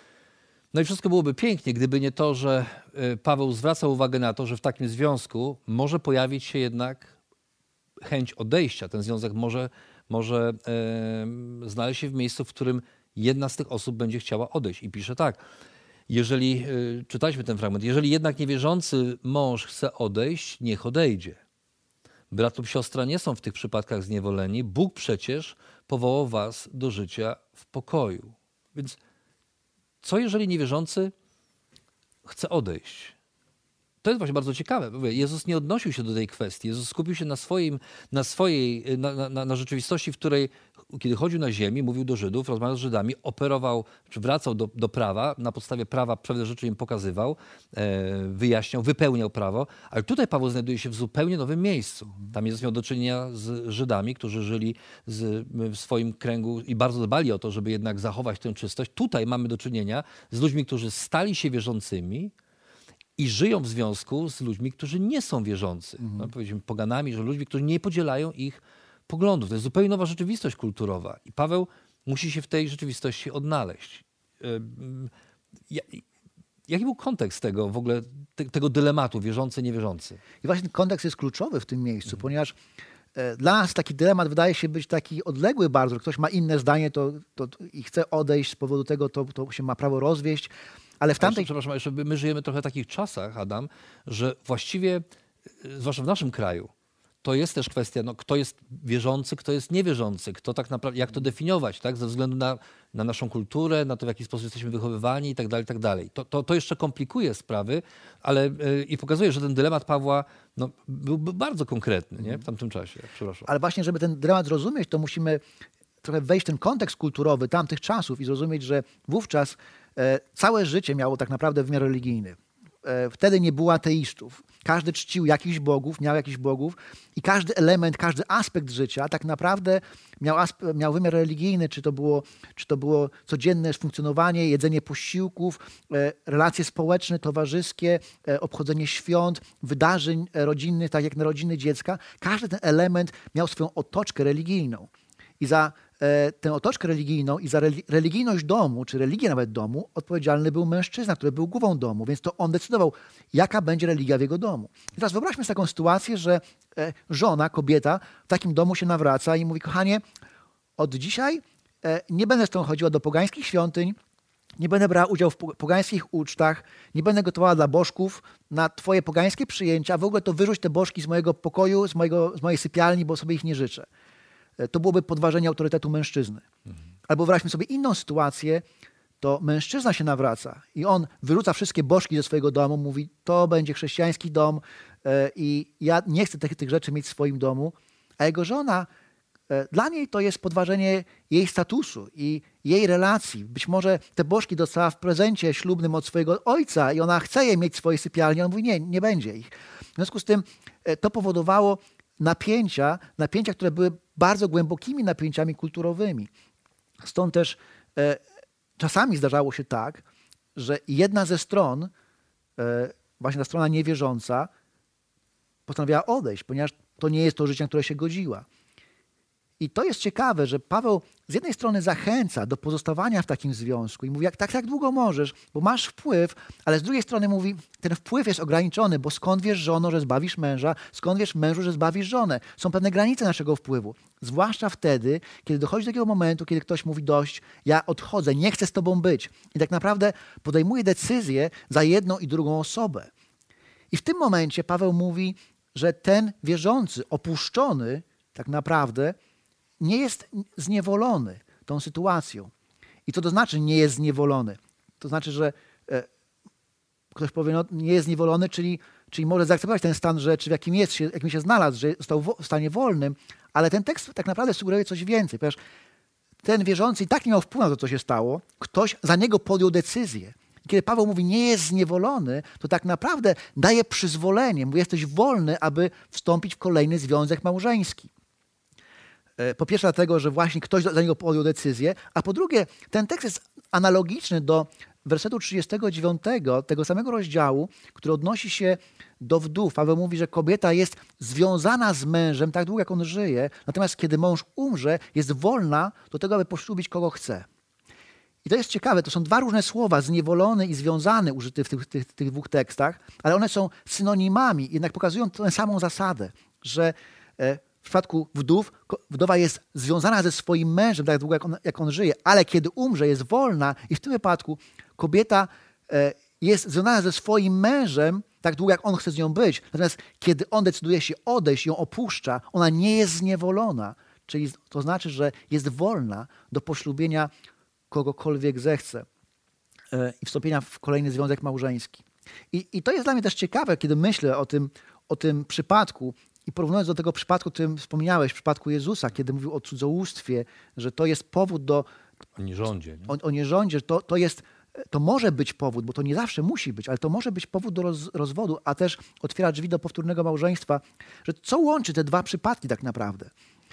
No i wszystko byłoby pięknie, gdyby nie to, że Paweł zwraca uwagę na to, że w takim związku może pojawić się jednak chęć odejścia. Ten związek może, może e, znaleźć się w miejscu, w którym jedna z tych osób będzie chciała odejść. I pisze tak, jeżeli, e, czytaliśmy ten fragment, jeżeli jednak niewierzący mąż chce odejść, niech odejdzie. Brat lub siostra nie są w tych przypadkach zniewoleni. Bóg przecież powołał was do życia w pokoju. Więc co jeżeli niewierzący chce odejść? To jest właśnie bardzo ciekawe. Jezus nie odnosił się do tej kwestii. Jezus skupił się na, swoim, na swojej, na, na, na rzeczywistości, w której, kiedy chodził na ziemi, mówił do Żydów, rozmawiał z Żydami, operował, czy wracał do, do prawa, na podstawie prawa pewne rzeczy im pokazywał, e, wyjaśniał, wypełniał prawo, ale tutaj Paweł znajduje się w zupełnie nowym miejscu. Tam Jezus miał do czynienia z Żydami, którzy żyli z, w swoim kręgu i bardzo dbali o to, żeby jednak zachować tę czystość. Tutaj mamy do czynienia z ludźmi, którzy stali się wierzącymi, i żyją w związku z ludźmi, którzy nie są wierzący. Mhm. No, powiedzmy poganami, że ludźmi, którzy nie podzielają ich poglądów. To jest zupełnie nowa rzeczywistość kulturowa. I Paweł musi się w tej rzeczywistości odnaleźć. Jaki był kontekst tego w ogóle, te, tego dylematu wierzący, niewierzący? I właśnie ten kontekst jest kluczowy w tym miejscu, mhm. ponieważ dla nas taki dylemat wydaje się być taki odległy bardzo. Ktoś ma inne zdanie to, to, i chce odejść z powodu tego, to, to się ma prawo rozwieść. Ale w tamtej... Jeszcze, przepraszam, jeszcze my żyjemy trochę w takich czasach, Adam, że właściwie, zwłaszcza w naszym kraju, to jest też kwestia, no, kto jest wierzący, kto jest niewierzący, kto tak naprawdę, jak to definiować, tak, ze względu na, na naszą kulturę, na to, w jaki sposób jesteśmy wychowywani i tak dalej, i tak dalej. To, to, to jeszcze komplikuje sprawy, ale yy, i pokazuje, że ten dylemat Pawła no, był, był bardzo konkretny, nie, w tamtym czasie. Przepraszam. Ale właśnie, żeby ten dylemat zrozumieć, to musimy trochę wejść w ten kontekst kulturowy tamtych czasów i zrozumieć, że wówczas e, całe życie miało tak naprawdę wymiar religijny. e, wtedy nie było ateistów. Każdy czcił jakichś bogów, miał jakichś bogów i każdy element, każdy aspekt życia tak naprawdę miał, aspe- miał wymiar religijny, czy to było, czy to było codzienne funkcjonowanie, jedzenie posiłków, e, relacje społeczne, towarzyskie, e, obchodzenie świąt, wydarzeń e, rodzinnych, tak jak narodziny dziecka. Każdy ten element miał swoją otoczkę religijną. I za e, tę otoczkę religijną i za reli- religijność domu, czy religię nawet domu, odpowiedzialny był mężczyzna, który był głową domu, więc to on decydował, jaka będzie religia w jego domu. I teraz wyobraźmy sobie taką sytuację, że e, żona, kobieta w takim domu się nawraca i mówi, kochanie, od dzisiaj e, nie będę z tą chodziła do pogańskich świątyń, nie będę brała udziału w pogańskich ucztach, nie będę gotowała dla bożków na twoje pogańskie przyjęcia, w ogóle to wyrzuć te bożki z mojego pokoju, z, mojego, z mojej sypialni, bo sobie ich nie życzę. To byłoby podważenie autorytetu mężczyzny. Mhm. Albo wyobraźmy sobie inną sytuację, to mężczyzna się nawraca i on wyrzuca wszystkie bożki ze swojego domu, mówi, to będzie chrześcijański dom e, i ja nie chcę tych, tych rzeczy mieć w swoim domu, a jego żona, e, dla niej to jest podważenie jej statusu i jej relacji. Być może te bożki dostała w prezencie ślubnym od swojego ojca i ona chce je mieć w swojej sypialni, on mówi, nie, nie będzie ich. W związku z tym e, to powodowało napięcia, napięcia, które były bardzo głębokimi napięciami kulturowymi. Stąd też e, czasami zdarzało się tak, że jedna ze stron, e, właśnie ta strona niewierząca, postanowiła odejść, ponieważ to nie jest to życie, na które się godziła. I to jest ciekawe, że Paweł z jednej strony zachęca do pozostawania w takim związku i mówi, jak, tak jak długo możesz, bo masz wpływ, ale z drugiej strony mówi, ten wpływ jest ograniczony, bo skąd wiesz, żono, że zbawisz męża, skąd wiesz, mężu, że zbawisz żonę. Są pewne granice naszego wpływu. Zwłaszcza wtedy, kiedy dochodzi do takiego momentu, kiedy ktoś mówi dość, ja odchodzę, nie chcę z tobą być. I tak naprawdę podejmuje decyzję za jedną i drugą osobę. I w tym momencie Paweł mówi, że ten wierzący, opuszczony tak naprawdę nie jest zniewolony tą sytuacją. I co to znaczy nie jest zniewolony? To znaczy, że e, ktoś powie, no nie jest zniewolony, czyli, czyli może zaakceptować ten stan rzeczy, w jakim jest, się, jakim się znalazł, że został w, w stanie wolnym, ale ten tekst tak naprawdę sugeruje coś więcej, ponieważ ten wierzący i tak nie miał wpływu na to, co się stało. Ktoś za niego podjął decyzję. I kiedy Paweł mówi, nie jest zniewolony, to tak naprawdę daje przyzwolenie. Mówi, jesteś wolny, aby wstąpić w kolejny związek małżeński. Po pierwsze dlatego, że właśnie ktoś za niego podjął decyzję, a po drugie ten tekst jest analogiczny do wersetu trzydziestego dziewiątego tego samego rozdziału, który odnosi się do wdów. Paweł mówi, że kobieta jest związana z mężem tak długo, jak on żyje, natomiast kiedy mąż umrze, jest wolna do tego, aby poślubić kogo chce. I to jest ciekawe, to są dwa różne słowa, zniewolony i związany, użyte w tych, tych, tych dwóch tekstach, ale one są synonimami, jednak pokazują tę samą zasadę, że w przypadku wdów, wdowa jest związana ze swoim mężem tak długo, jak on, jak on żyje, ale kiedy umrze, jest wolna i w tym wypadku kobieta jest związana ze swoim mężem tak długo, jak on chce z nią być. Natomiast kiedy on decyduje się odejść, ją opuszcza, ona nie jest zniewolona. Czyli to znaczy, że jest wolna do poślubienia kogokolwiek zechce i wstąpienia w kolejny związek małżeński. I, i to jest dla mnie też ciekawe, kiedy myślę o tym, o tym przypadku i porównując do tego przypadku, o którym wspomniałeś, w przypadku Jezusa, kiedy mówił o cudzołóstwie, że to jest powód do... O nierządzie. Nie? O, o nierządzie, że to, to jest... To może być powód, bo to nie zawsze musi być, ale to może być powód do roz, rozwodu, a też otwiera drzwi do powtórnego małżeństwa. Że co łączy te dwa przypadki tak naprawdę?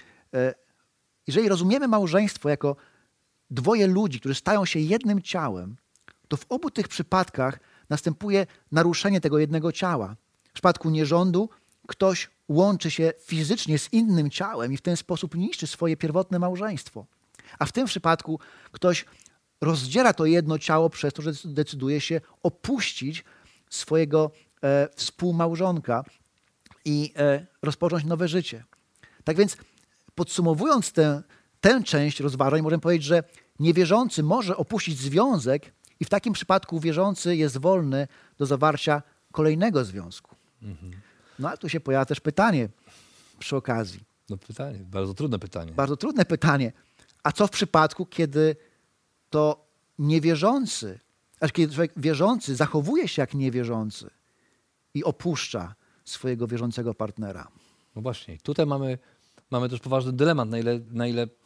Jeżeli rozumiemy małżeństwo jako dwoje ludzi, którzy stają się jednym ciałem, to w obu tych przypadkach następuje naruszenie tego jednego ciała. W przypadku nierządu ktoś łączy się fizycznie z innym ciałem i w ten sposób niszczy swoje pierwotne małżeństwo. A w tym przypadku ktoś rozdziera to jedno ciało przez to, że decyduje się opuścić swojego e, współmałżonka i e, rozpocząć nowe życie. Tak więc podsumowując tę, tę część rozważań, możemy powiedzieć, że niewierzący może opuścić związek i w takim przypadku wierzący jest wolny do zawarcia kolejnego związku. Mhm. No ale tu się pojawia też pytanie przy okazji. No pytanie, bardzo trudne pytanie. Bardzo trudne pytanie. A co w przypadku, kiedy to niewierzący, aż kiedy człowiek wierzący zachowuje się jak niewierzący i opuszcza swojego wierzącego partnera? No właśnie, tutaj mamy, mamy też poważny dylemat, na ile, na ile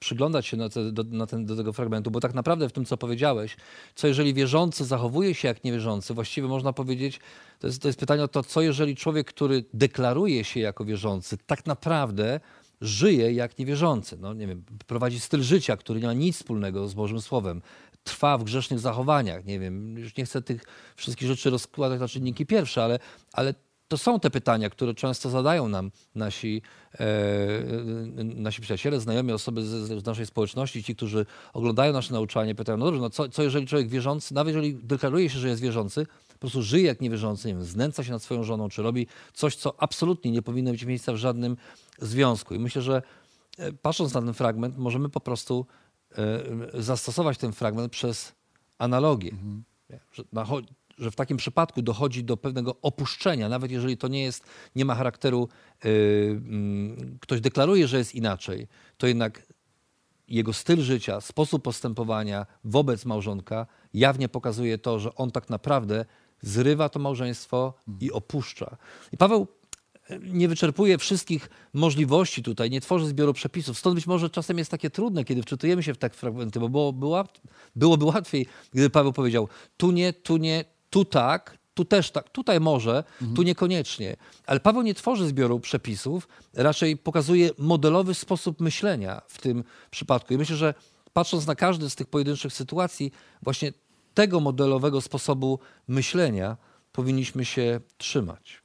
przyglądać się na te, do, na ten, do tego fragmentu, bo tak naprawdę w tym, co powiedziałeś, co jeżeli wierzący zachowuje się jak niewierzący, właściwie można powiedzieć, to jest, to jest pytanie o to, co jeżeli człowiek, który deklaruje się jako wierzący, tak naprawdę żyje jak niewierzący. No, nie wiem, prowadzi styl życia, który nie ma nic wspólnego z Bożym Słowem. Trwa w grzesznych zachowaniach. Nie wiem, już nie chcę tych wszystkich rzeczy rozkładać na czynniki pierwsze, ale, ale to są te pytania, które często zadają nam nasi, e, nasi przyjaciele, znajomi, osoby z, z naszej społeczności, ci, którzy oglądają nasze nauczanie, pytają, no dobrze, no co, co jeżeli człowiek wierzący, nawet jeżeli deklaruje się, że jest wierzący, po prostu żyje jak niewierzący, nie wiem, znęca się nad swoją żoną, czy robi coś, co absolutnie nie powinno mieć miejsca w żadnym związku. I myślę, że e, patrząc na ten fragment, możemy po prostu e, zastosować ten fragment przez analogię. Mhm. Że, na, że w takim przypadku dochodzi do pewnego opuszczenia, nawet jeżeli to nie jest, nie ma charakteru, yy, yy, ktoś deklaruje, że jest inaczej, to jednak jego styl życia, sposób postępowania wobec małżonka jawnie pokazuje to, że on tak naprawdę zrywa to małżeństwo i opuszcza. I Paweł nie wyczerpuje wszystkich możliwości tutaj, nie tworzy zbioru przepisów. Stąd być może czasem jest takie trudne, kiedy wczytujemy się w takie fragmenty, bo było, było, byłoby łatwiej, gdyby Paweł powiedział tu nie, tu nie, tu tak, tu też tak, tutaj może, mhm. tu niekoniecznie. Ale Paweł nie tworzy zbioru przepisów, raczej pokazuje modelowy sposób myślenia w tym przypadku. I myślę, że patrząc na każdy z tych pojedynczych sytuacji, właśnie tego modelowego sposobu myślenia powinniśmy się trzymać.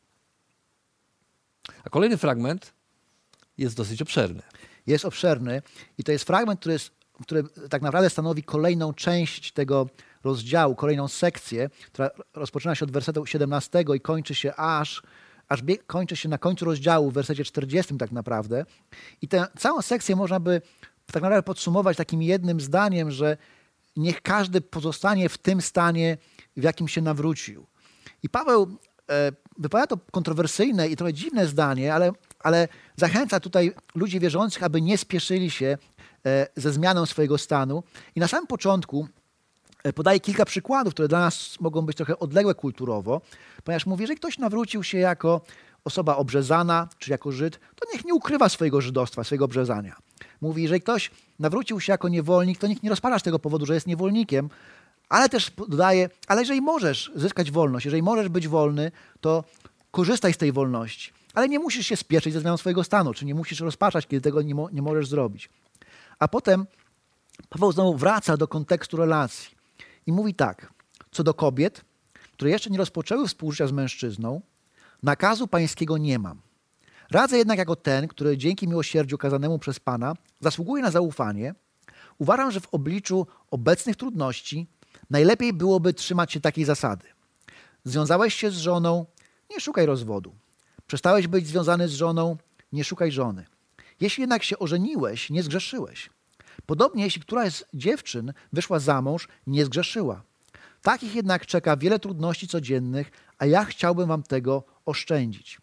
A kolejny fragment jest dosyć obszerny. Jest obszerny i to jest fragment, który, jest, który tak naprawdę stanowi kolejną część tego rozdziału, kolejną sekcję, która rozpoczyna się od wersetu siedemnastego i kończy się aż, aż bie, kończy się na końcu rozdziału w wersecie czterdziestym tak naprawdę. I tę całą sekcję można by tak naprawdę podsumować takim jednym zdaniem, że niech każdy pozostanie w tym stanie, w jakim się nawrócił. I Paweł e, wypowiada to kontrowersyjne i trochę dziwne zdanie, ale, ale zachęca tutaj ludzi wierzących, aby nie spieszyli się e, ze zmianą swojego stanu. I na samym początku podaje kilka przykładów, które dla nas mogą być trochę odległe kulturowo, ponieważ mówi, że ktoś nawrócił się jako osoba obrzezana, czy jako Żyd, to niech nie ukrywa swojego żydostwa, swojego obrzezania. Mówi, że ktoś nawrócił się jako niewolnik, to niech nie rozpala z tego powodu, że jest niewolnikiem, ale też dodaje, ale jeżeli możesz zyskać wolność, jeżeli możesz być wolny, to korzystaj z tej wolności. Ale nie musisz się spieszyć ze zmianą swojego stanu, czy nie musisz rozpaczać, kiedy tego nie, mo- nie możesz zrobić. A potem Paweł znowu wraca do kontekstu relacji. I mówi tak, co do kobiet, które jeszcze nie rozpoczęły współżycia z mężczyzną, nakazu pańskiego nie mam. Radzę jednak jako ten, który dzięki miłosierdziu okazanemu przez Pana zasługuje na zaufanie, uważam, że w obliczu obecnych trudności najlepiej byłoby trzymać się takiej zasady. Związałeś się z żoną, nie szukaj rozwodu. Przestałeś być związany z żoną, nie szukaj żony. Jeśli jednak się ożeniłeś, nie zgrzeszyłeś. Podobnie, jeśli któraś z dziewczyn wyszła za mąż, nie zgrzeszyła. Takich jednak czeka wiele trudności codziennych, a ja chciałbym wam tego oszczędzić.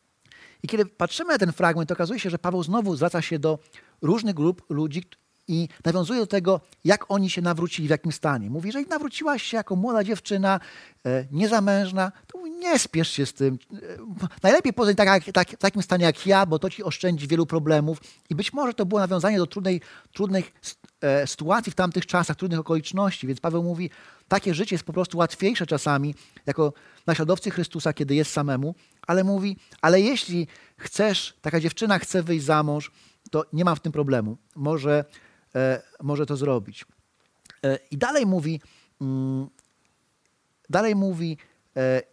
I kiedy patrzymy na ten fragment, to okazuje się, że Paweł znowu zwraca się do różnych grup ludzi i nawiązuje do tego, jak oni się nawrócili, w jakim stanie. Mówi, jeżeli nawróciłaś się jako młoda dziewczyna, e, niezamężna, to mówi, nie spiesz się z tym. E, najlepiej poznać tak, tak, w takim stanie jak ja, bo to ci oszczędzi wielu problemów. I być może to było nawiązanie do trudnej, trudnych e, sytuacji w tamtych czasach, trudnych okoliczności. Więc Paweł mówi, takie życie jest po prostu łatwiejsze czasami jako naśladowcy Chrystusa, kiedy jest samemu, ale mówi, ale jeśli chcesz, taka dziewczyna chce wyjść za mąż, to nie mam w tym problemu. Może, e, może to zrobić. E, I dalej mówi, mm, dalej mówi, e,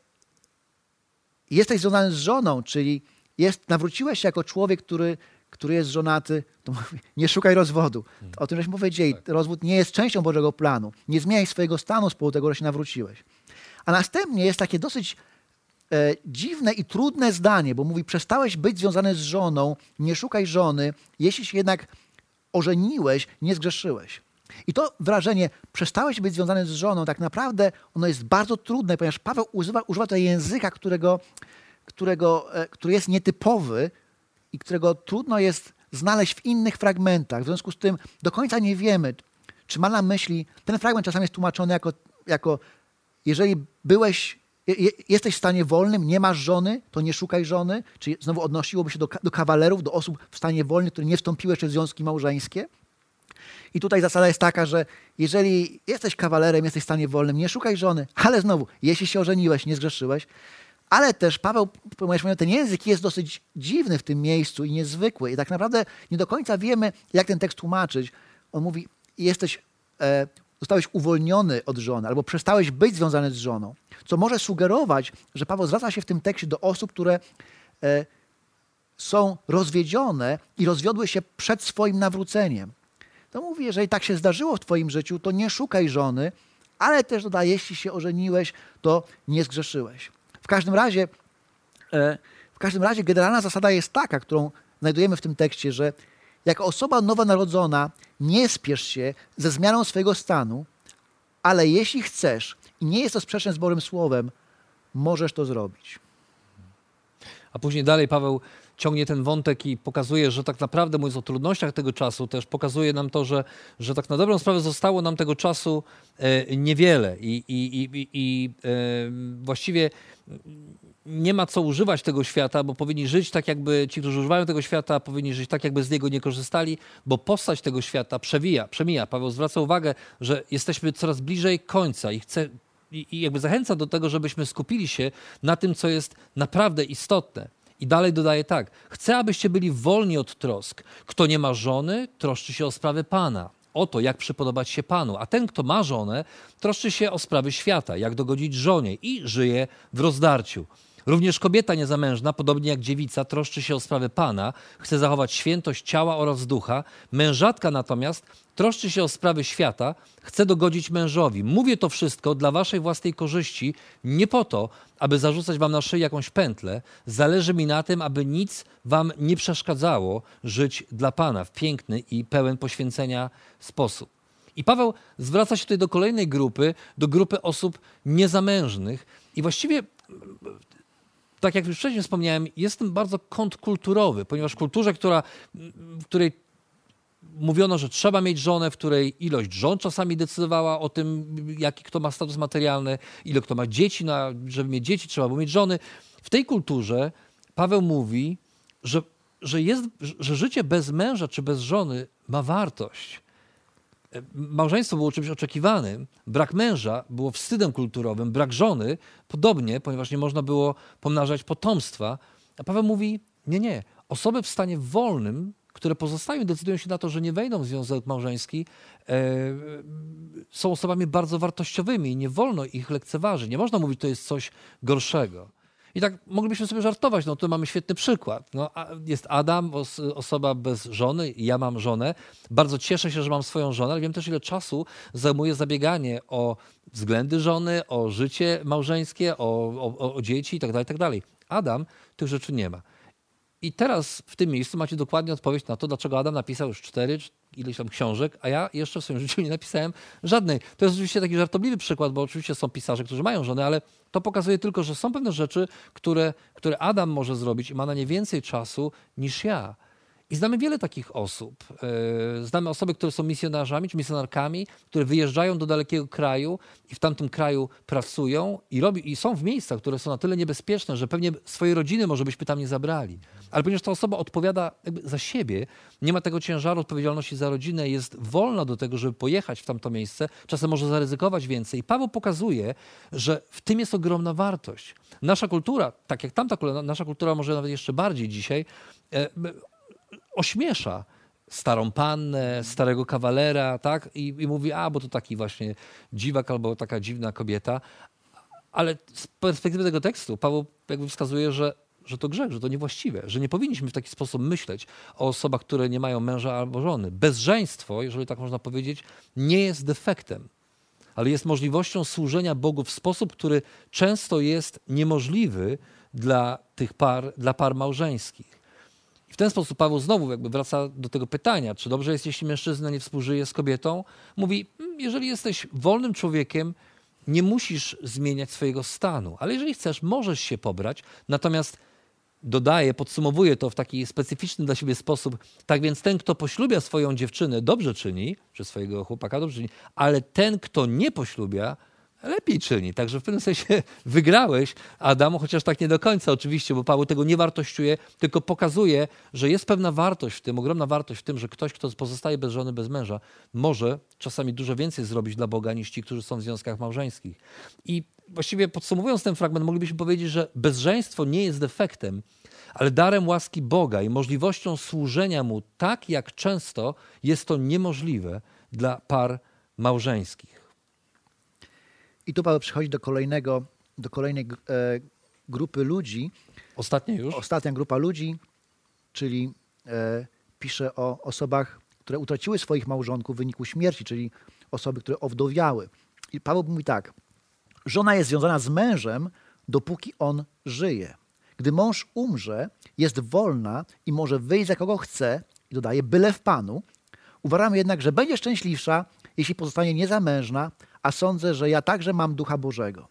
jesteś związany z żoną, czyli jest, nawróciłeś się jako człowiek, który, który jest żonaty, to mówi, nie szukaj rozwodu. O tym żeśmy powiedzieli, rozwód nie jest częścią Bożego planu. Nie zmieniaj swojego stanu z powodu tego, że się nawróciłeś. A następnie jest takie dosyć e, dziwne i trudne zdanie, bo mówi, przestałeś być związany z żoną, nie szukaj żony, jeśli się jednak ożeniłeś, nie zgrzeszyłeś. I to wrażenie, przestałeś być związany z żoną, tak naprawdę ono jest bardzo trudne, ponieważ Paweł używa, używa tutaj języka, którego, którego, e, który jest nietypowy i którego trudno jest znaleźć w innych fragmentach. W związku z tym do końca nie wiemy, czy ma na myśli, ten fragment czasami jest tłumaczony jako, jako jeżeli byłeś, je, jesteś w stanie wolnym, nie masz żony, to nie szukaj żony, czyli znowu odnosiłoby się do, do kawalerów, do osób w stanie wolnym, które nie wstąpiły jeszcze w związki małżeńskie. I tutaj zasada jest taka, że jeżeli jesteś kawalerem, jesteś w stanie wolnym, nie szukaj żony, ale znowu, jeśli się ożeniłeś, nie zgrzeszyłeś, ale też Paweł, ten język jest dosyć dziwny w tym miejscu i niezwykły. I tak naprawdę nie do końca wiemy, jak ten tekst tłumaczyć. On mówi, jesteś, e, zostałeś uwolniony od żony albo przestałeś być związany z żoną. Co może sugerować, że Paweł zwraca się w tym tekście do osób, które e, są rozwiedzione i rozwiodły się przed swoim nawróceniem. To mówi, jeżeli tak się zdarzyło w twoim życiu, to nie szukaj żony, ale też dodaje, jeśli się ożeniłeś, to nie zgrzeszyłeś. W każdym razie, w każdym razie generalna zasada jest taka, którą znajdujemy w tym tekście, że jako osoba nowonarodzona nie spiesz się ze zmianą swojego stanu, ale jeśli chcesz i nie jest to sprzeczne z Bożym Słowem, możesz to zrobić. A później dalej Paweł ciągnie ten wątek i pokazuje, że tak naprawdę, mówiąc o trudnościach tego czasu, też pokazuje nam to, że, że tak na dobrą sprawę zostało nam tego czasu e, niewiele i, i, i, i e, właściwie nie ma co używać tego świata, bo powinni żyć tak, jakby ci, którzy używają tego świata, powinni żyć tak, jakby z niego nie korzystali, bo postać tego świata przewija, przemija. Paweł zwraca uwagę, że jesteśmy coraz bliżej końca i chce i, i jakby zachęca do tego, żebyśmy skupili się na tym, co jest naprawdę istotne. I dalej dodaje tak, chcę, abyście byli wolni od trosk. Kto nie ma żony, troszczy się o sprawy Pana, o to, jak przypodobać się Panu. A ten, kto ma żonę, troszczy się o sprawy świata, jak dogodzić żonie i żyje w rozdarciu. Również kobieta niezamężna, podobnie jak dziewica, troszczy się o sprawy Pana, chce zachować świętość ciała oraz ducha. Mężatka natomiast troszczy się o sprawy świata, chce dogodzić mężowi. Mówię to wszystko dla waszej własnej korzyści, nie po to, aby zarzucać wam na szyję jakąś pętlę. Zależy mi na tym, aby nic wam nie przeszkadzało żyć dla Pana w piękny i pełen poświęcenia sposób. I Paweł zwraca się tutaj do kolejnej grupy, do grupy osób niezamężnych i właściwie, tak jak już wcześniej wspomniałem, jest tym bardzo kontrkulturowy, ponieważ w kulturze, która, w której mówiono, że trzeba mieć żonę, w której ilość żon czasami decydowała o tym, jaki kto ma status materialny, ile kto ma dzieci, no, żeby mieć dzieci trzeba było mieć żony. W tej kulturze Paweł mówi, że, że, jest, że życie bez męża czy bez żony ma wartość. Małżeństwo było czymś oczekiwanym, brak męża było wstydem kulturowym, brak żony podobnie, ponieważ nie można było pomnażać potomstwa. A Paweł mówi, nie, nie, osoby w stanie wolnym, które pozostają i decydują się na to, że nie wejdą w związek małżeński, e, są osobami bardzo wartościowymi i nie wolno ich lekceważyć. Nie można mówić, że to jest coś gorszego. I tak moglibyśmy sobie żartować, no to mamy świetny przykład. No, jest Adam, os, osoba bez żony, ja mam żonę. Bardzo cieszę się, że mam swoją żonę, ale wiem też, ile czasu zajmuje zabieganie o względy żony, o życie małżeńskie, o, o, o dzieci itd., itd. Adam tych rzeczy nie ma. I teraz w tym miejscu macie dokładnie odpowiedź na to, dlaczego Adam napisał już cztery czy ileś tam książek, a ja jeszcze w swoim życiu nie napisałem żadnej. To jest oczywiście taki żartobliwy przykład, bo oczywiście są pisarze, którzy mają żony, ale to pokazuje tylko, że są pewne rzeczy, które, które Adam może zrobić i ma na nie więcej czasu niż ja. I znamy wiele takich osób. Znamy osoby, które są misjonarzami czy misjonarkami, które wyjeżdżają do dalekiego kraju i w tamtym kraju pracują i, robi, i są w miejscach, które są na tyle niebezpieczne, że pewnie swojej rodziny może byśmy tam nie zabrali. Ale ponieważ ta osoba odpowiada jakby za siebie, nie ma tego ciężaru odpowiedzialności za rodzinę, jest wolna do tego, żeby pojechać w tamto miejsce, czasem może zaryzykować więcej. I Paweł pokazuje, że w tym jest ogromna wartość. Nasza kultura, tak jak tamta kultura, nasza kultura może nawet jeszcze bardziej dzisiaj, ośmiesza starą pannę, starego kawalera, tak? I, i mówi, a bo to taki właśnie dziwak albo taka dziwna kobieta. Ale z perspektywy tego tekstu Paweł jakby wskazuje, że, że to grzech, że to niewłaściwe, że nie powinniśmy w taki sposób myśleć o osobach, które nie mają męża albo żony. Bezżeństwo, jeżeli tak można powiedzieć, nie jest defektem, ale jest możliwością służenia Bogu w sposób, który często jest niemożliwy dla tych par, dla par małżeńskich. I w ten sposób Paweł znowu jakby wraca do tego pytania, czy dobrze jest, jeśli mężczyzna nie współżyje z kobietą? Mówi, jeżeli jesteś wolnym człowiekiem, nie musisz zmieniać swojego stanu, ale jeżeli chcesz, możesz się pobrać, natomiast dodaje, podsumowuje to w taki specyficzny dla siebie sposób, tak więc ten, kto poślubia swoją dziewczynę, dobrze czyni, czy swojego chłopaka dobrze czyni, ale ten, kto nie poślubia, lepiej czyni. Także w pewnym sensie wygrałeś, Adamu, chociaż tak nie do końca oczywiście, bo Paweł tego nie wartościuje, tylko pokazuje, że jest pewna wartość w tym, ogromna wartość w tym, że ktoś, kto pozostaje bez żony, bez męża, może czasami dużo więcej zrobić dla Boga niż ci, którzy są w związkach małżeńskich. I właściwie podsumowując ten fragment, moglibyśmy powiedzieć, że bezżeństwo nie jest defektem, ale darem łaski Boga i możliwością służenia Mu tak, jak często jest to niemożliwe dla par małżeńskich. I tu Paweł przychodzi do kolejnego, do kolejnej e, grupy ludzi. Ostatnia już? Ostatnia grupa ludzi, czyli e, pisze o osobach, które utraciły swoich małżonków w wyniku śmierci, czyli osoby, które owdowiały. I Paweł mówi tak. Żona jest związana z mężem, dopóki on żyje. Gdy mąż umrze, jest wolna i może wyjść za kogo chce, i dodaje, byle w Panu. Uważamy jednak, że będzie szczęśliwsza, jeśli pozostanie niezamężna, a sądzę, że ja także mam Ducha Bożego.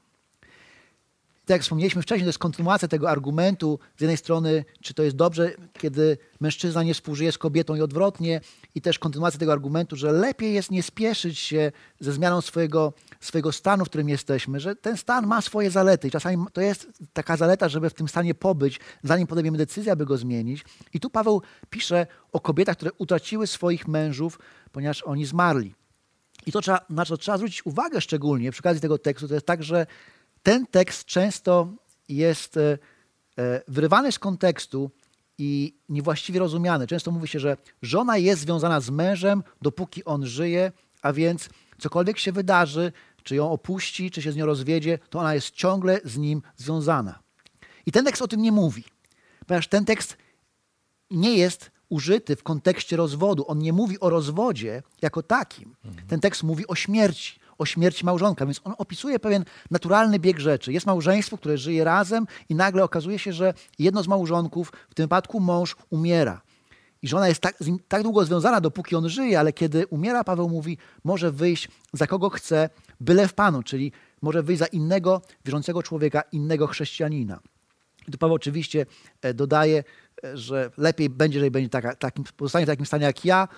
Tak jak wspomnieliśmy wcześniej, to jest kontynuacja tego argumentu. Z jednej strony, czy to jest dobrze, kiedy mężczyzna nie współżyje z kobietą i odwrotnie, i też kontynuacja tego argumentu, że lepiej jest nie spieszyć się ze zmianą swojego, swojego stanu, w którym jesteśmy, że ten stan ma swoje zalety i czasami to jest taka zaleta, żeby w tym stanie pobyć, zanim podejmiemy decyzję, aby go zmienić. I tu Paweł pisze o kobietach, które utraciły swoich mężów, ponieważ oni zmarli. I to, trzeba, na co trzeba zwrócić uwagę szczególnie przy okazji tego tekstu, to jest tak, że ten tekst często jest e, wyrywany z kontekstu i niewłaściwie rozumiany. Często mówi się, że żona jest związana z mężem, dopóki on żyje, a więc cokolwiek się wydarzy, czy ją opuści, czy się z nią rozwiedzie, to ona jest ciągle z nim związana. I ten tekst o tym nie mówi, ponieważ ten tekst nie jest użyty w kontekście rozwodu. On nie mówi o rozwodzie jako takim. Ten tekst mówi o śmierci, o śmierci małżonka, więc on opisuje pewien naturalny bieg rzeczy. Jest małżeństwo, które żyje razem i nagle okazuje się, że jedno z małżonków, w tym wypadku mąż, umiera. I żona jest tak, z nim tak długo związana, dopóki on żyje, ale kiedy umiera, Paweł mówi, może wyjść za kogo chce, byle w Panu, czyli może wyjść za innego wierzącego człowieka, innego chrześcijanina. I tu Paweł oczywiście dodaje, że lepiej będzie, jeżeli będzie taka, takim, pozostanie w takim stanie jak ja,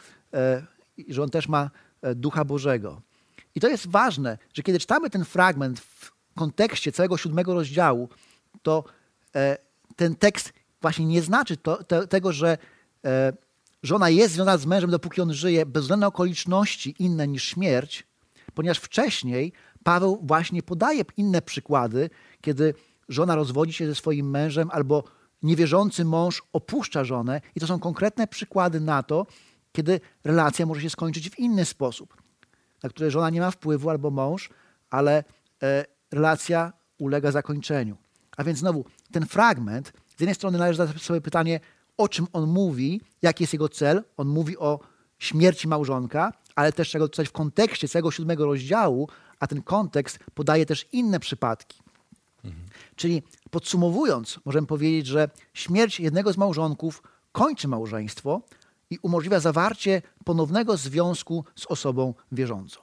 i że on też ma Ducha Bożego. I to jest ważne, że kiedy czytamy ten fragment w kontekście całego siódmego rozdziału, to e, ten tekst właśnie nie znaczy to, te, tego, że e, żona jest związana z mężem, dopóki on żyje, bez względu na okoliczności inne niż śmierć, ponieważ wcześniej Paweł właśnie podaje inne przykłady, kiedy żona rozwodzi się ze swoim mężem albo niewierzący mąż opuszcza żonę i to są konkretne przykłady na to, kiedy relacja może się skończyć w inny sposób, na które żona nie ma wpływu albo mąż, ale e, relacja ulega zakończeniu. A więc znowu ten fragment, z jednej strony należy zadać sobie pytanie, o czym on mówi, jaki jest jego cel. On mówi o śmierci małżonka, ale też trzeba go czytać w kontekście całego siódmego rozdziału, a ten kontekst podaje też inne przypadki. Mhm. Czyli podsumowując, możemy powiedzieć, że śmierć jednego z małżonków kończy małżeństwo i umożliwia zawarcie ponownego związku z osobą wierzącą.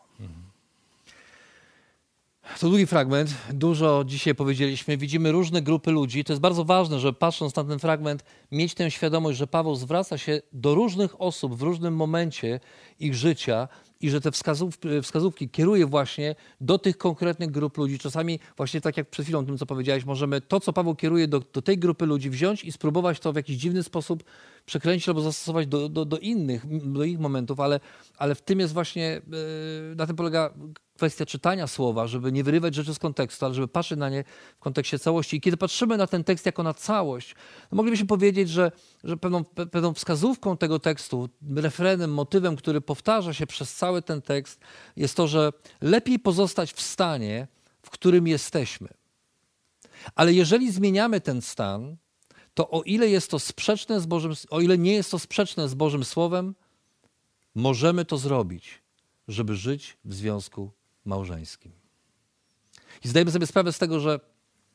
To długi fragment. Dużo dzisiaj powiedzieliśmy. Widzimy różne grupy ludzi. To jest bardzo ważne, że patrząc na ten fragment, mieć tę świadomość, że Paweł zwraca się do różnych osób w różnym momencie ich życia i że te wskazówki, wskazówki kieruje właśnie do tych konkretnych grup ludzi. Czasami właśnie tak jak przed chwilą tym, co powiedziałeś, możemy to, co Paweł kieruje do, do tej grupy ludzi wziąć i spróbować to w jakiś dziwny sposób przekręcić albo zastosować do, do, do innych, do ich momentów, ale, ale w tym jest właśnie, yy, na tym polega kwestia czytania słowa, żeby nie wyrywać rzeczy z kontekstu, ale żeby patrzeć na nie w kontekście całości. I kiedy patrzymy na ten tekst jako na całość, to moglibyśmy powiedzieć, że, że pewną, pewną wskazówką tego tekstu, refrenem, motywem, który powtarza się przez cały ten tekst, jest to, że lepiej pozostać w stanie, w którym jesteśmy. Ale jeżeli zmieniamy ten stan, to o ile jest to sprzeczne z Bożym, o ile nie jest to sprzeczne z Bożym Słowem, możemy to zrobić, żeby żyć w związku małżeńskim. I zdajemy sobie sprawę z tego, że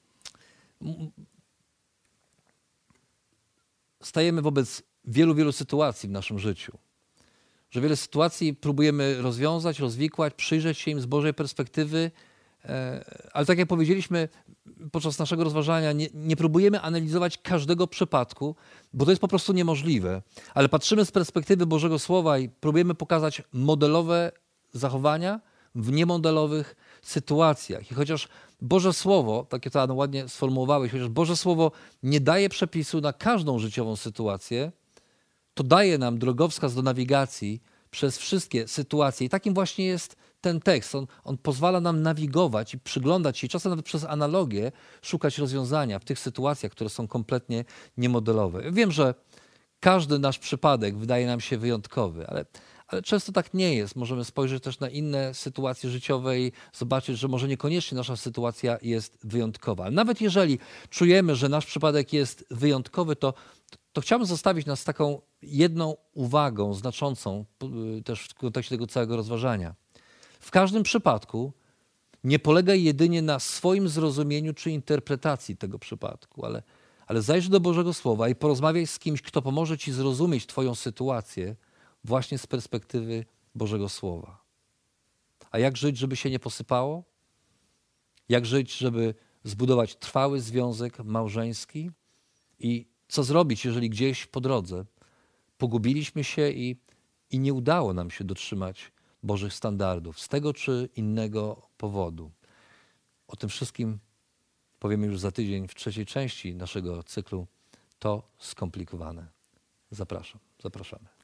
stajemy wobec wielu, wielu sytuacji w naszym życiu. Że wiele sytuacji próbujemy rozwiązać, rozwikłać, przyjrzeć się im z Bożej perspektywy, ale tak jak powiedzieliśmy podczas naszego rozważania, nie, nie próbujemy analizować każdego przypadku, bo to jest po prostu niemożliwe. Ale patrzymy z perspektywy Bożego Słowa i próbujemy pokazać modelowe zachowania w niemodelowych sytuacjach. I chociaż Boże Słowo, takie to Adam ładnie sformułowałeś, chociaż Boże Słowo nie daje przepisu na każdą życiową sytuację, to daje nam drogowskaz do nawigacji przez wszystkie sytuacje. I takim właśnie jest ten tekst. On, on pozwala nam nawigować i przyglądać się, czasem nawet przez analogię szukać rozwiązania w tych sytuacjach, które są kompletnie niemodelowe. Wiem, że każdy nasz przypadek wydaje nam się wyjątkowy, ale, ale często tak nie jest. Możemy spojrzeć też na inne sytuacje życiowe i zobaczyć, że może niekoniecznie nasza sytuacja jest wyjątkowa. Ale nawet jeżeli czujemy, że nasz przypadek jest wyjątkowy, to, to chciałbym zostawić nas taką jedną uwagą znaczącą też w kontekście tego całego rozważania. W każdym przypadku nie polegaj jedynie na swoim zrozumieniu czy interpretacji tego przypadku, ale, ale zajrzyj do Bożego Słowa i porozmawiaj z kimś, kto pomoże ci zrozumieć twoją sytuację właśnie z perspektywy Bożego Słowa. A jak żyć, żeby się nie posypało? Jak żyć, żeby zbudować trwały związek małżeński? I co zrobić, jeżeli gdzieś po drodze pogubiliśmy się i, i nie udało nam się dotrzymać Bożych standardów z tego czy innego powodu? O tym wszystkim powiemy już za tydzień w trzeciej części naszego cyklu To skomplikowane. Zapraszam, zapraszamy.